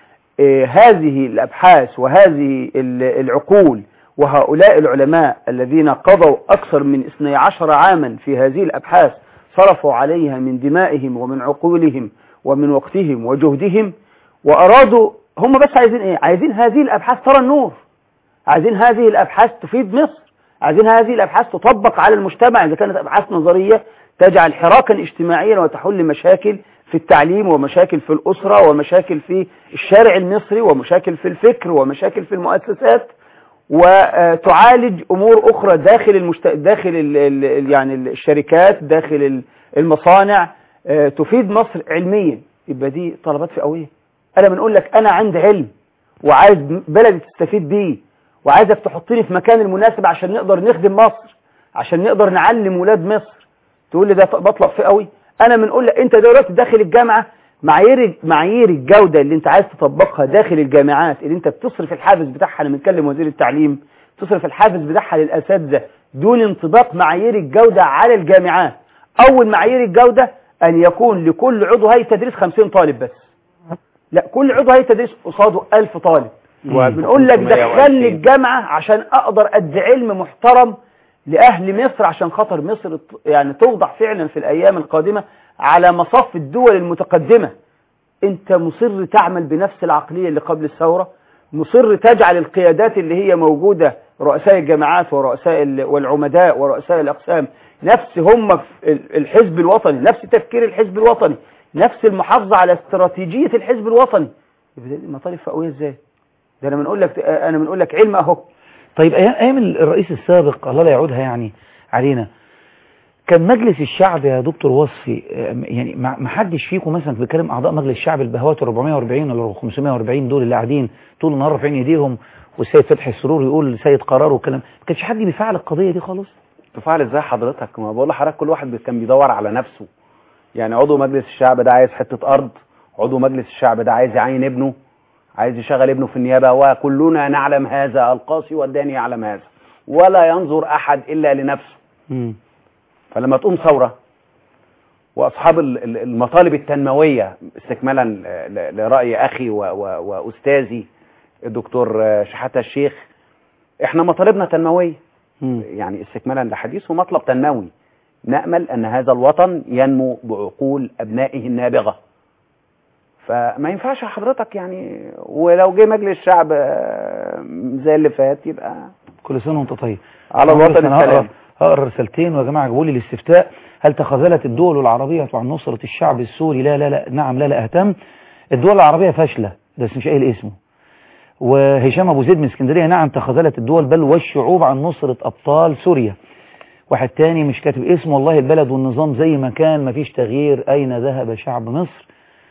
هذه الابحاث وهذه العقول وهؤلاء العلماء الذين قضوا اكثر من اثني عشر عاما في هذه الابحاث، صرفوا عليها من دمائهم ومن عقولهم ومن وقتهم وجهدهم، وارادوا هم بس عايزين ايه؟ عايزين هذه الابحاث ترى النور، عايزين هذه الابحاث تفيد مصر، عايزين هذه الابحاث تطبق على المجتمع. اذا كانت ابحاث نظريه تجعل حراكا اجتماعيا وتحل مشاكل في التعليم ومشاكل في الاسره ومشاكل في الشارع المصري ومشاكل في الفكر ومشاكل في المؤسسات، وتعالج امور اخرى داخل المشت... داخل ال... ال... يعني الشركات، داخل المصانع، تفيد مصر علميا. يبقى دي طلبات فئويه. انا بنقول لك انا عندي علم وعايز بلدي تستفيد بيه، وعايزك تحطني في مكان المناسب عشان نقدر نخدم مصر، عشان نقدر نعلم ولاد مصر. تقول لي ده بطلق فيه قوي. انا بنقول لك انت دلوقتي داخل الجامعه، معايير معايير الجوده اللي انت عايز تطبقها داخل الجامعات اللي انت بتصرف الحافز بتاعها، انا بنكلم وزير التعليم، تصرف الحافز بتاعها للاساتذه دون انطباق معايير الجوده على الجامعات. اول معايير الجوده ان يكون لكل عضو هيئه تدريس خمسين طالب بس. لا، كل عضو هيئه تدريس قصاده ألف طالب. بنقول لك دخلني الجامعه عشان اقدر ادي علم محترم لاهل مصر، عشان خاطر مصر يعني توضع فعلا في الايام القادمه على مصاف الدول المتقدمه. انت مصر تعمل بنفس العقليه اللي قبل الثوره، مصر تجعل القيادات اللي هي موجوده، رؤساء الجامعات ورؤساء والعمداء ورؤساء الاقسام، نفس هم الحزب الوطني، نفس تفكير الحزب الوطني، نفس المحافظه على استراتيجيه الحزب الوطني. مطالب فئويه ازاي؟ ده انا بنقول لك انا بنقول لك علم اهو.
طيب ايام ايام الرئيس السابق الله لا يعودها يعني علينا، كان مجلس الشعب يا دكتور وصفي، يعني ما حدش فيكم مثلا بيتكلم اعضاء مجلس الشعب البهوات أربعمائة وأربعين ولا خمسمائة وأربعين دول اللي قاعدين طول النهار رافعين ايديهم، والسيد فتحي السرور يقول سيد قرار والكلام، ما كانش حد بيفعل القضيه دي خالص؟
تفعل ازاي حضرتك؟ ما بقول لحضرتك كل واحد كان بيدور على نفسه. يعني عضو مجلس الشعب ده عايز حته ارض، عضو مجلس الشعب ده عايز يعين ابنه، عايز يشغل ابنه في النيابه، وكلنا نعلم هذا، القاصي والداني يعلم هذا، ولا ينظر احد الا لنفسه. م. فلما تقوم ثوره واصحاب المطالب التنمويه، استكمالا لراي اخي واستاذي الدكتور شحاته الشيخ، احنا مطالبنا تنمويه، م. يعني استكمالا لحديثه مطلب تنموي، نامل ان هذا الوطن ينمو بعقول ابنائه النابغه. فما ينفعش حضرتك يعني، ولو جه مجلس الشعب زي اللي فات يبقى
كل سنه وانت طيب.
على الوطن السلام.
هقرا رسالتين، ويا جماعه جابوا لي الاستفتاء، هل تخاذلت الدول العربيه عن نصره الشعب السوري؟ لا لا لا نعم لا لا اهتم. الدول العربيه فاشله، ده مش قايل اسمه. وهشام ابو زيد من اسكندريه، نعم تخاذلت الدول بل والشعوب عن نصره ابطال سوريا. واحد تاني مش كاتب اسمه، والله البلد والنظام زي ما كان، مفيش تغيير، اين ذهب شعب مصر؟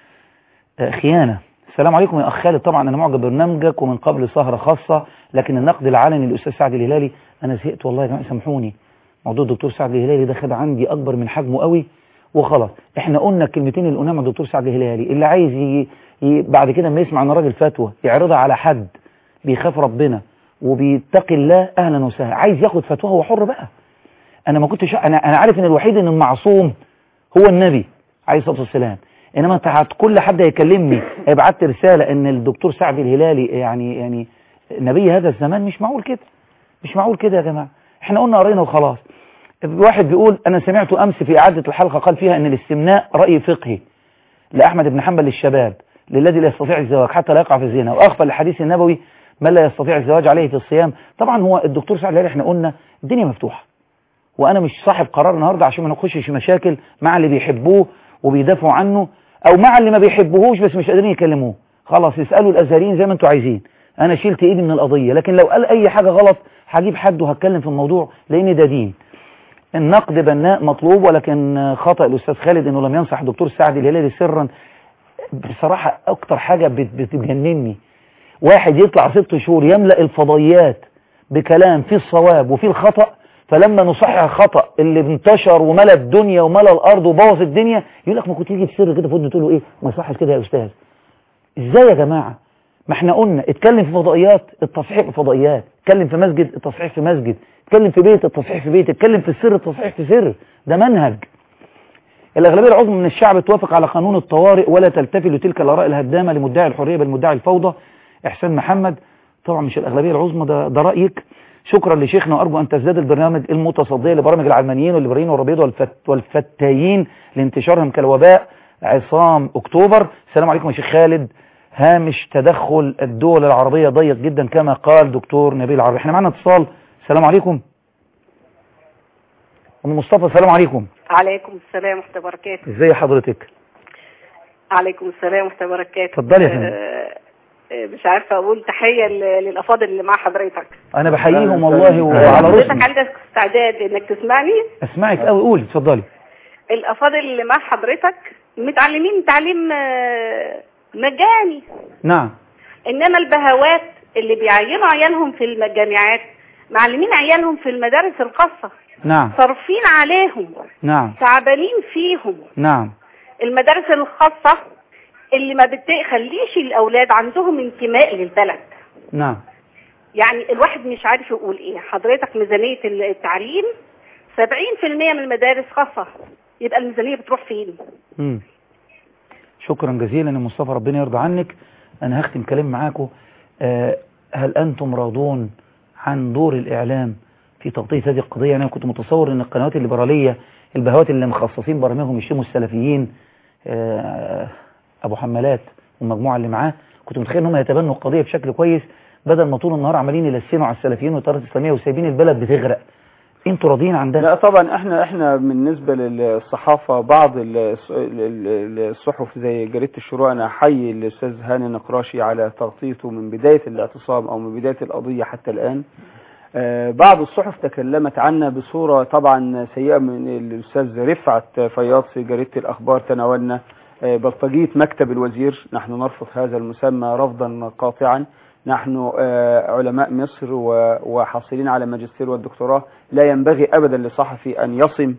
خيانة. السلام عليكم يا أخ خالد، طبعا أنا معجب برنامجك ومن قبل سهرة خاصة، لكن النقد العلني للأستاذ سعد الهلالي أنا زهقت والله يا جماعة، سامحوني. موضوع الدكتور سعد الهلالي ده خد عندي أكبر من حجمه قوي وخلاص. إحنا قلنا الكلمتين اللي قلناهم مع الدكتور سعد الهلالي، اللي عايز ي... ي... بعد كده ما يسمع أن راجل فتوى يعرضها على حد بيخاف ربنا وبيتقي الله أهلا وسهلا، عايز ياخد فتوى هو حر بقى. أنا ما كنتش أنا أنا عارف إن الوحيد إن المعصوم هو النبي عليه الصلاة والسلام، انما انت كل حد هيكلمني هيبعت لي رساله ان الدكتور سعد الهلالي يعني يعني نبي هذا الزمان، مش معقول كده، مش معقول كده يا جماعه. احنا قلنا قرينا وخلاص. واحد بيقول انا سمعت امس في اعاده الحلقه قال فيها ان الاستمناء راي فقهي لاحمد بن حنبل للشباب للذي لا يستطيع الزواج حتى لا يقع في الزنا، واغفل الحديث النبوي من لا يستطيع الزواج عليه في الصيام. طبعا هو الدكتور سعد الهلالي احنا قلنا الدنيا مفتوحه، وانا مش صاحب قرار النهارده عشان ما نخشش مشاكل مع اللي بيحبوه وبيدافعوا عنه او مع اللي ما بيحبوهوش بس مش قادرين يكلموه. خلاص يسالوا الازهريين زي ما انتوا عايزين، انا شلت ايدي من القضيه، لكن لو قال اي حاجه غلط هجيب حد وهتكلم في الموضوع لان ده دين. النقد بناء مطلوب، ولكن خطأ الاستاذ خالد انه لم ينصح الدكتور سعد الهلالي سرا. بصراحه اكتر حاجه بتجنني واحد يطلع ست شهور يملأ الفضائيات بكلام فيه الصواب وفيه الخطأ، فلما نصحح الخطأ اللي انتشر وملى الدنيا وملى الارض وبوظ الدنيا يقول لك ما كنت تيجي بسر كده في ودنه تقول له ايه ما يصحش كده يا استاذ. ازاي يا جماعه؟ ما احنا قلنا اتكلم في فضائيات التصحيح في فضائيات، اتكلم في مسجد التصحيح في مسجد، اتكلم في بيت التصحيح في بيت، اتكلم في السر التصحيح في سر، ده منهج. الاغلبيه العظمى من الشعب توافق على قانون الطوارئ ولا تلتفت لتلك الاراء الهدامه لمدعي الحريه بل مدعي الفوضى. احسان محمد، طبعا مش الاغلبيه العظمى، ده, ده رايك. شكرا لشيخنا، وارجو ان تزداد البرنامج المتصديه لبرامج العلمانيين والليبراليين والربيض والفت والفتايين لانتشارهم كالوباء. عصام اكتوبر، السلام عليكم يا شيخ خالد، هامش تدخل الدول العربيه ضيق جدا كما قال دكتور نبيل عربي. احنا معنا اتصال. السلام عليكم ام مصطفى. السلام عليكم.
عليكم السلام ورحمه الله وبركاته.
ازي حضرتك؟
عليكم السلام ورحمه الله وبركاته.
اتفضلي يا فندم.
مش عارفه اقول تحيه للافاضل اللي مع حضرتك.
انا بحييهم والله وعلى راسي.
حضرتك عندك استعداد انك تسمعني؟
اسمعك قوي، قولي اتفضلي.
الافاضل اللي مع حضرتك متعلمين تعليم مجاني.
نعم.
انما البهوات اللي بيعينوا عيالهم في الجامعات معلمين عيالهم في المدارس الخاصة.
نعم.
صارفين عليهم.
نعم.
تعبانين فيهم.
نعم.
المدارس الخاصة اللي ما بتخليش الأولاد عندهم انتماء للبلد.
نعم.
يعني الواحد مش عارف يقول ايه. حضرتك ميزانية التعليم سبعين في المية من المدارس خاصة، يبقى الميزانية بتروح فين؟
مم. شكرا جزيلا يا مصطفى، ربنا يرضى عنك. أنا هختم كلام معاكم. أه هل أنتم راضون عن دور الإعلام في تغطية هذه القضية؟ أنا كنت متصور أن القنوات الليبرالية البهوات اللي مخصصين برامجهم يشتموا السلفيين، أه أبو حمالات والمجموعة اللي معاه، كنت متخيل أنهم يتبنوا القضية بشكل كويس بدل ما طول النهار عمالين يلسنوا على السلفيين والتيارات الإسلامية وسايبين البلد بتغرق. انتوا راضيين عن ده؟
لا طبعا، احنا احنا بالنسبه للصحافه بعض الصحف زي جريده الشروق، انا احيي الاستاذ هاني نقراشي على تغطيته من بدايه الاعتصام او من بدايه القضيه حتى الان. آه بعض الصحف تكلمت عنا بصوره طبعا سيئه، من الاستاذ رفعت فياض في جريده الاخبار تناولنا آه بلطجيه مكتب الوزير. نحن نرفض هذا المسمى رفضا قاطعا. نحن علماء مصر وحاصلين على ماجستير والدكتوراه، لا ينبغي أبدا لصحفي أن يصم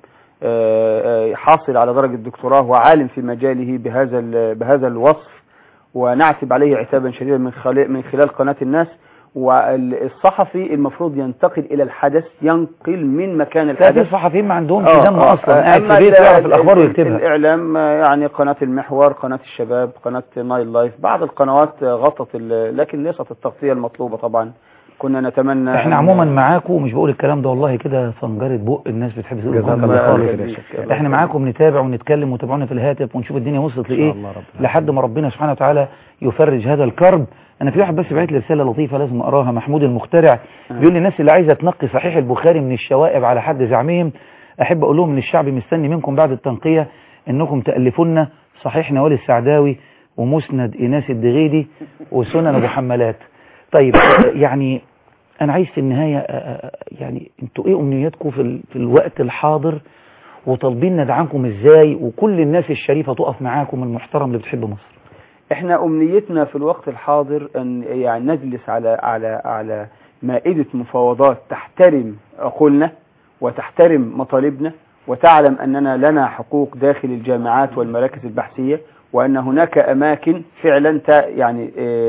حاصل على درجة دكتوراه وعالم في مجاله بهذا بهذا الوصف، ونعتب عليه عتابا شديدا من خلال من خلال قناة الناس. والصحفي المفروض ينتقل إلى الحدث، ينقل من مكان الحدث.
الصحفيين ما عندهمش دم أصلا، قاعد في بيته يعرف الأخبار ويكتبها.
الإعلام يعني قناة المحور، قناة الشباب، قناة نايل لايف، بعض القنوات غطت، لكن ليست التغطية المطلوبة طبعا. كنا نتمنى.
احنا عموما معاكم، ومش بقول الكلام ده والله كده فنجرة بق الناس بتحب تقول خالص. احنا معاكم نتابع ونتكلم وتابعونا في الهاتف ونشوف الدنيا وصلت لايه لحد ما ربنا سبحانه وتعالى يفرج هذا الكرب. انا في واحد بس بعت لي رساله لطيفه لازم اقراها، محمود المخترع بيقول لي الناس اللي عايزه تنقي صحيح البخاري من الشوائب على حد زعمهم، احب اقول لهم ان الشعب مستني منكم بعد التنقيه انكم تالفونا صحيح نوال السعداوي ومسند ايناس الدغيدي وسنن ابو حمالات. طيب يعني انا عايز في النهايه يعني انتوا ايه امنياتكم في في الوقت الحاضر، وطالبين ندعمكم ازاي، وكل الناس الشريفه تقف معاكم المحترم اللي بتحب مصر؟
احنا امنيتنا في الوقت الحاضر ان يعني نجلس على على على مائدة مفاوضات تحترم عقولنا وتحترم مطالبنا، وتعلم اننا لنا حقوق داخل الجامعات والمراكز البحثية، وان هناك اماكن فعلا يعني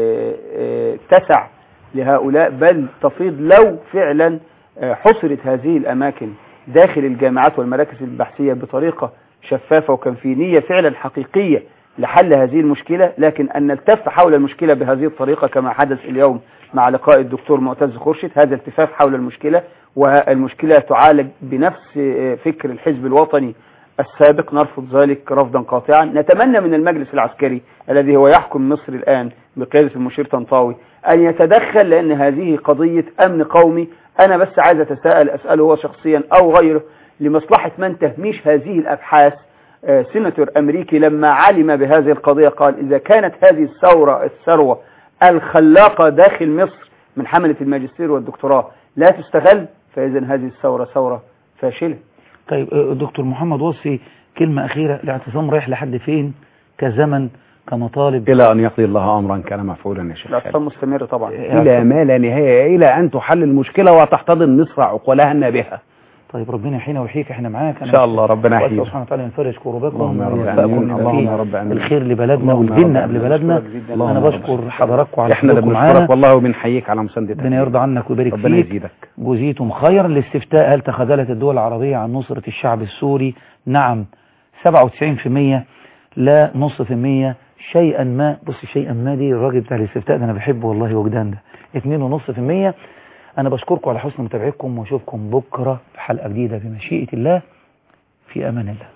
تسع لهؤلاء، بل تفيض لو فعلا حصرت هذه الاماكن داخل الجامعات والمراكز البحثية بطريقة شفافة وكان في نية فعلا حقيقية لحل هذه المشكلة. لكن أن نلتف حول المشكلة بهذه الطريقة كما حدث اليوم مع لقاء الدكتور معتز خورشيد، هذا التفاف حول المشكلة، والمشكلة تعالج بنفس فكر الحزب الوطني السابق. نرفض ذلك رفضا قاطعا. نتمنى من المجلس العسكري الذي هو يحكم مصر الآن بقيادة المشير طنطاوي أن يتدخل، لأن هذه قضية أمن قومي. أنا بس عايز أتساءل، أسأله هو شخصيا أو غيره، لمصلحة من تهميش هذه الأبحاث؟ سيناتور أمريكي لما علم بهذه القضية قال إذا كانت هذه الثورة الثروة الخلاقة داخل مصر من حملة الماجستير والدكتوراه لا تستغل، فإذا هذه الثورة ثورة فاشلة.
طيب دكتور محمد وصفي، كلمة أخيرة، الاعتصام رايح لحد فين كزمن كمطالب؟
إلى أن يقضي الله أمرا كان مفعولا يا شيخ.
الاعتصام مستمر طبعا
إلى ما لا نهاية، إلى أن تحل المشكلة وتحتضن مصر عقولها بها.
طيب ربنا يحيينا ويحييك، احنا معاك
ان شاء الله. ربنا يحييك
سبحانه وتعالى ينفرج كروبكم
اللهم رب العالمين،
الخير لبلدنا والدين قبل بلدنا. انا بشكر حضراتكم على
احنا اللي بنشكرك والله وبنحييك على مساندتك.
ربنا يرضى عنك ويبارك فيك.
ربنا يزيدك.
جزيتم خيرا. الاستفتاء: هل تخاذلت الدول العربية عن نصرة الشعب السوري؟ نعم سبعة وتسعين في المية، لا نص في المية، شيئا ما. بص شيئا ما دي الراجل بتاع الاستفتاء ده انا بحبه والله وجدان، ده اتنين ونص في المية. أنا بشكركم على حسن متابعتكم وأشوفكم بكرة في حلقة جديدة بمشيئة الله. في أمان الله.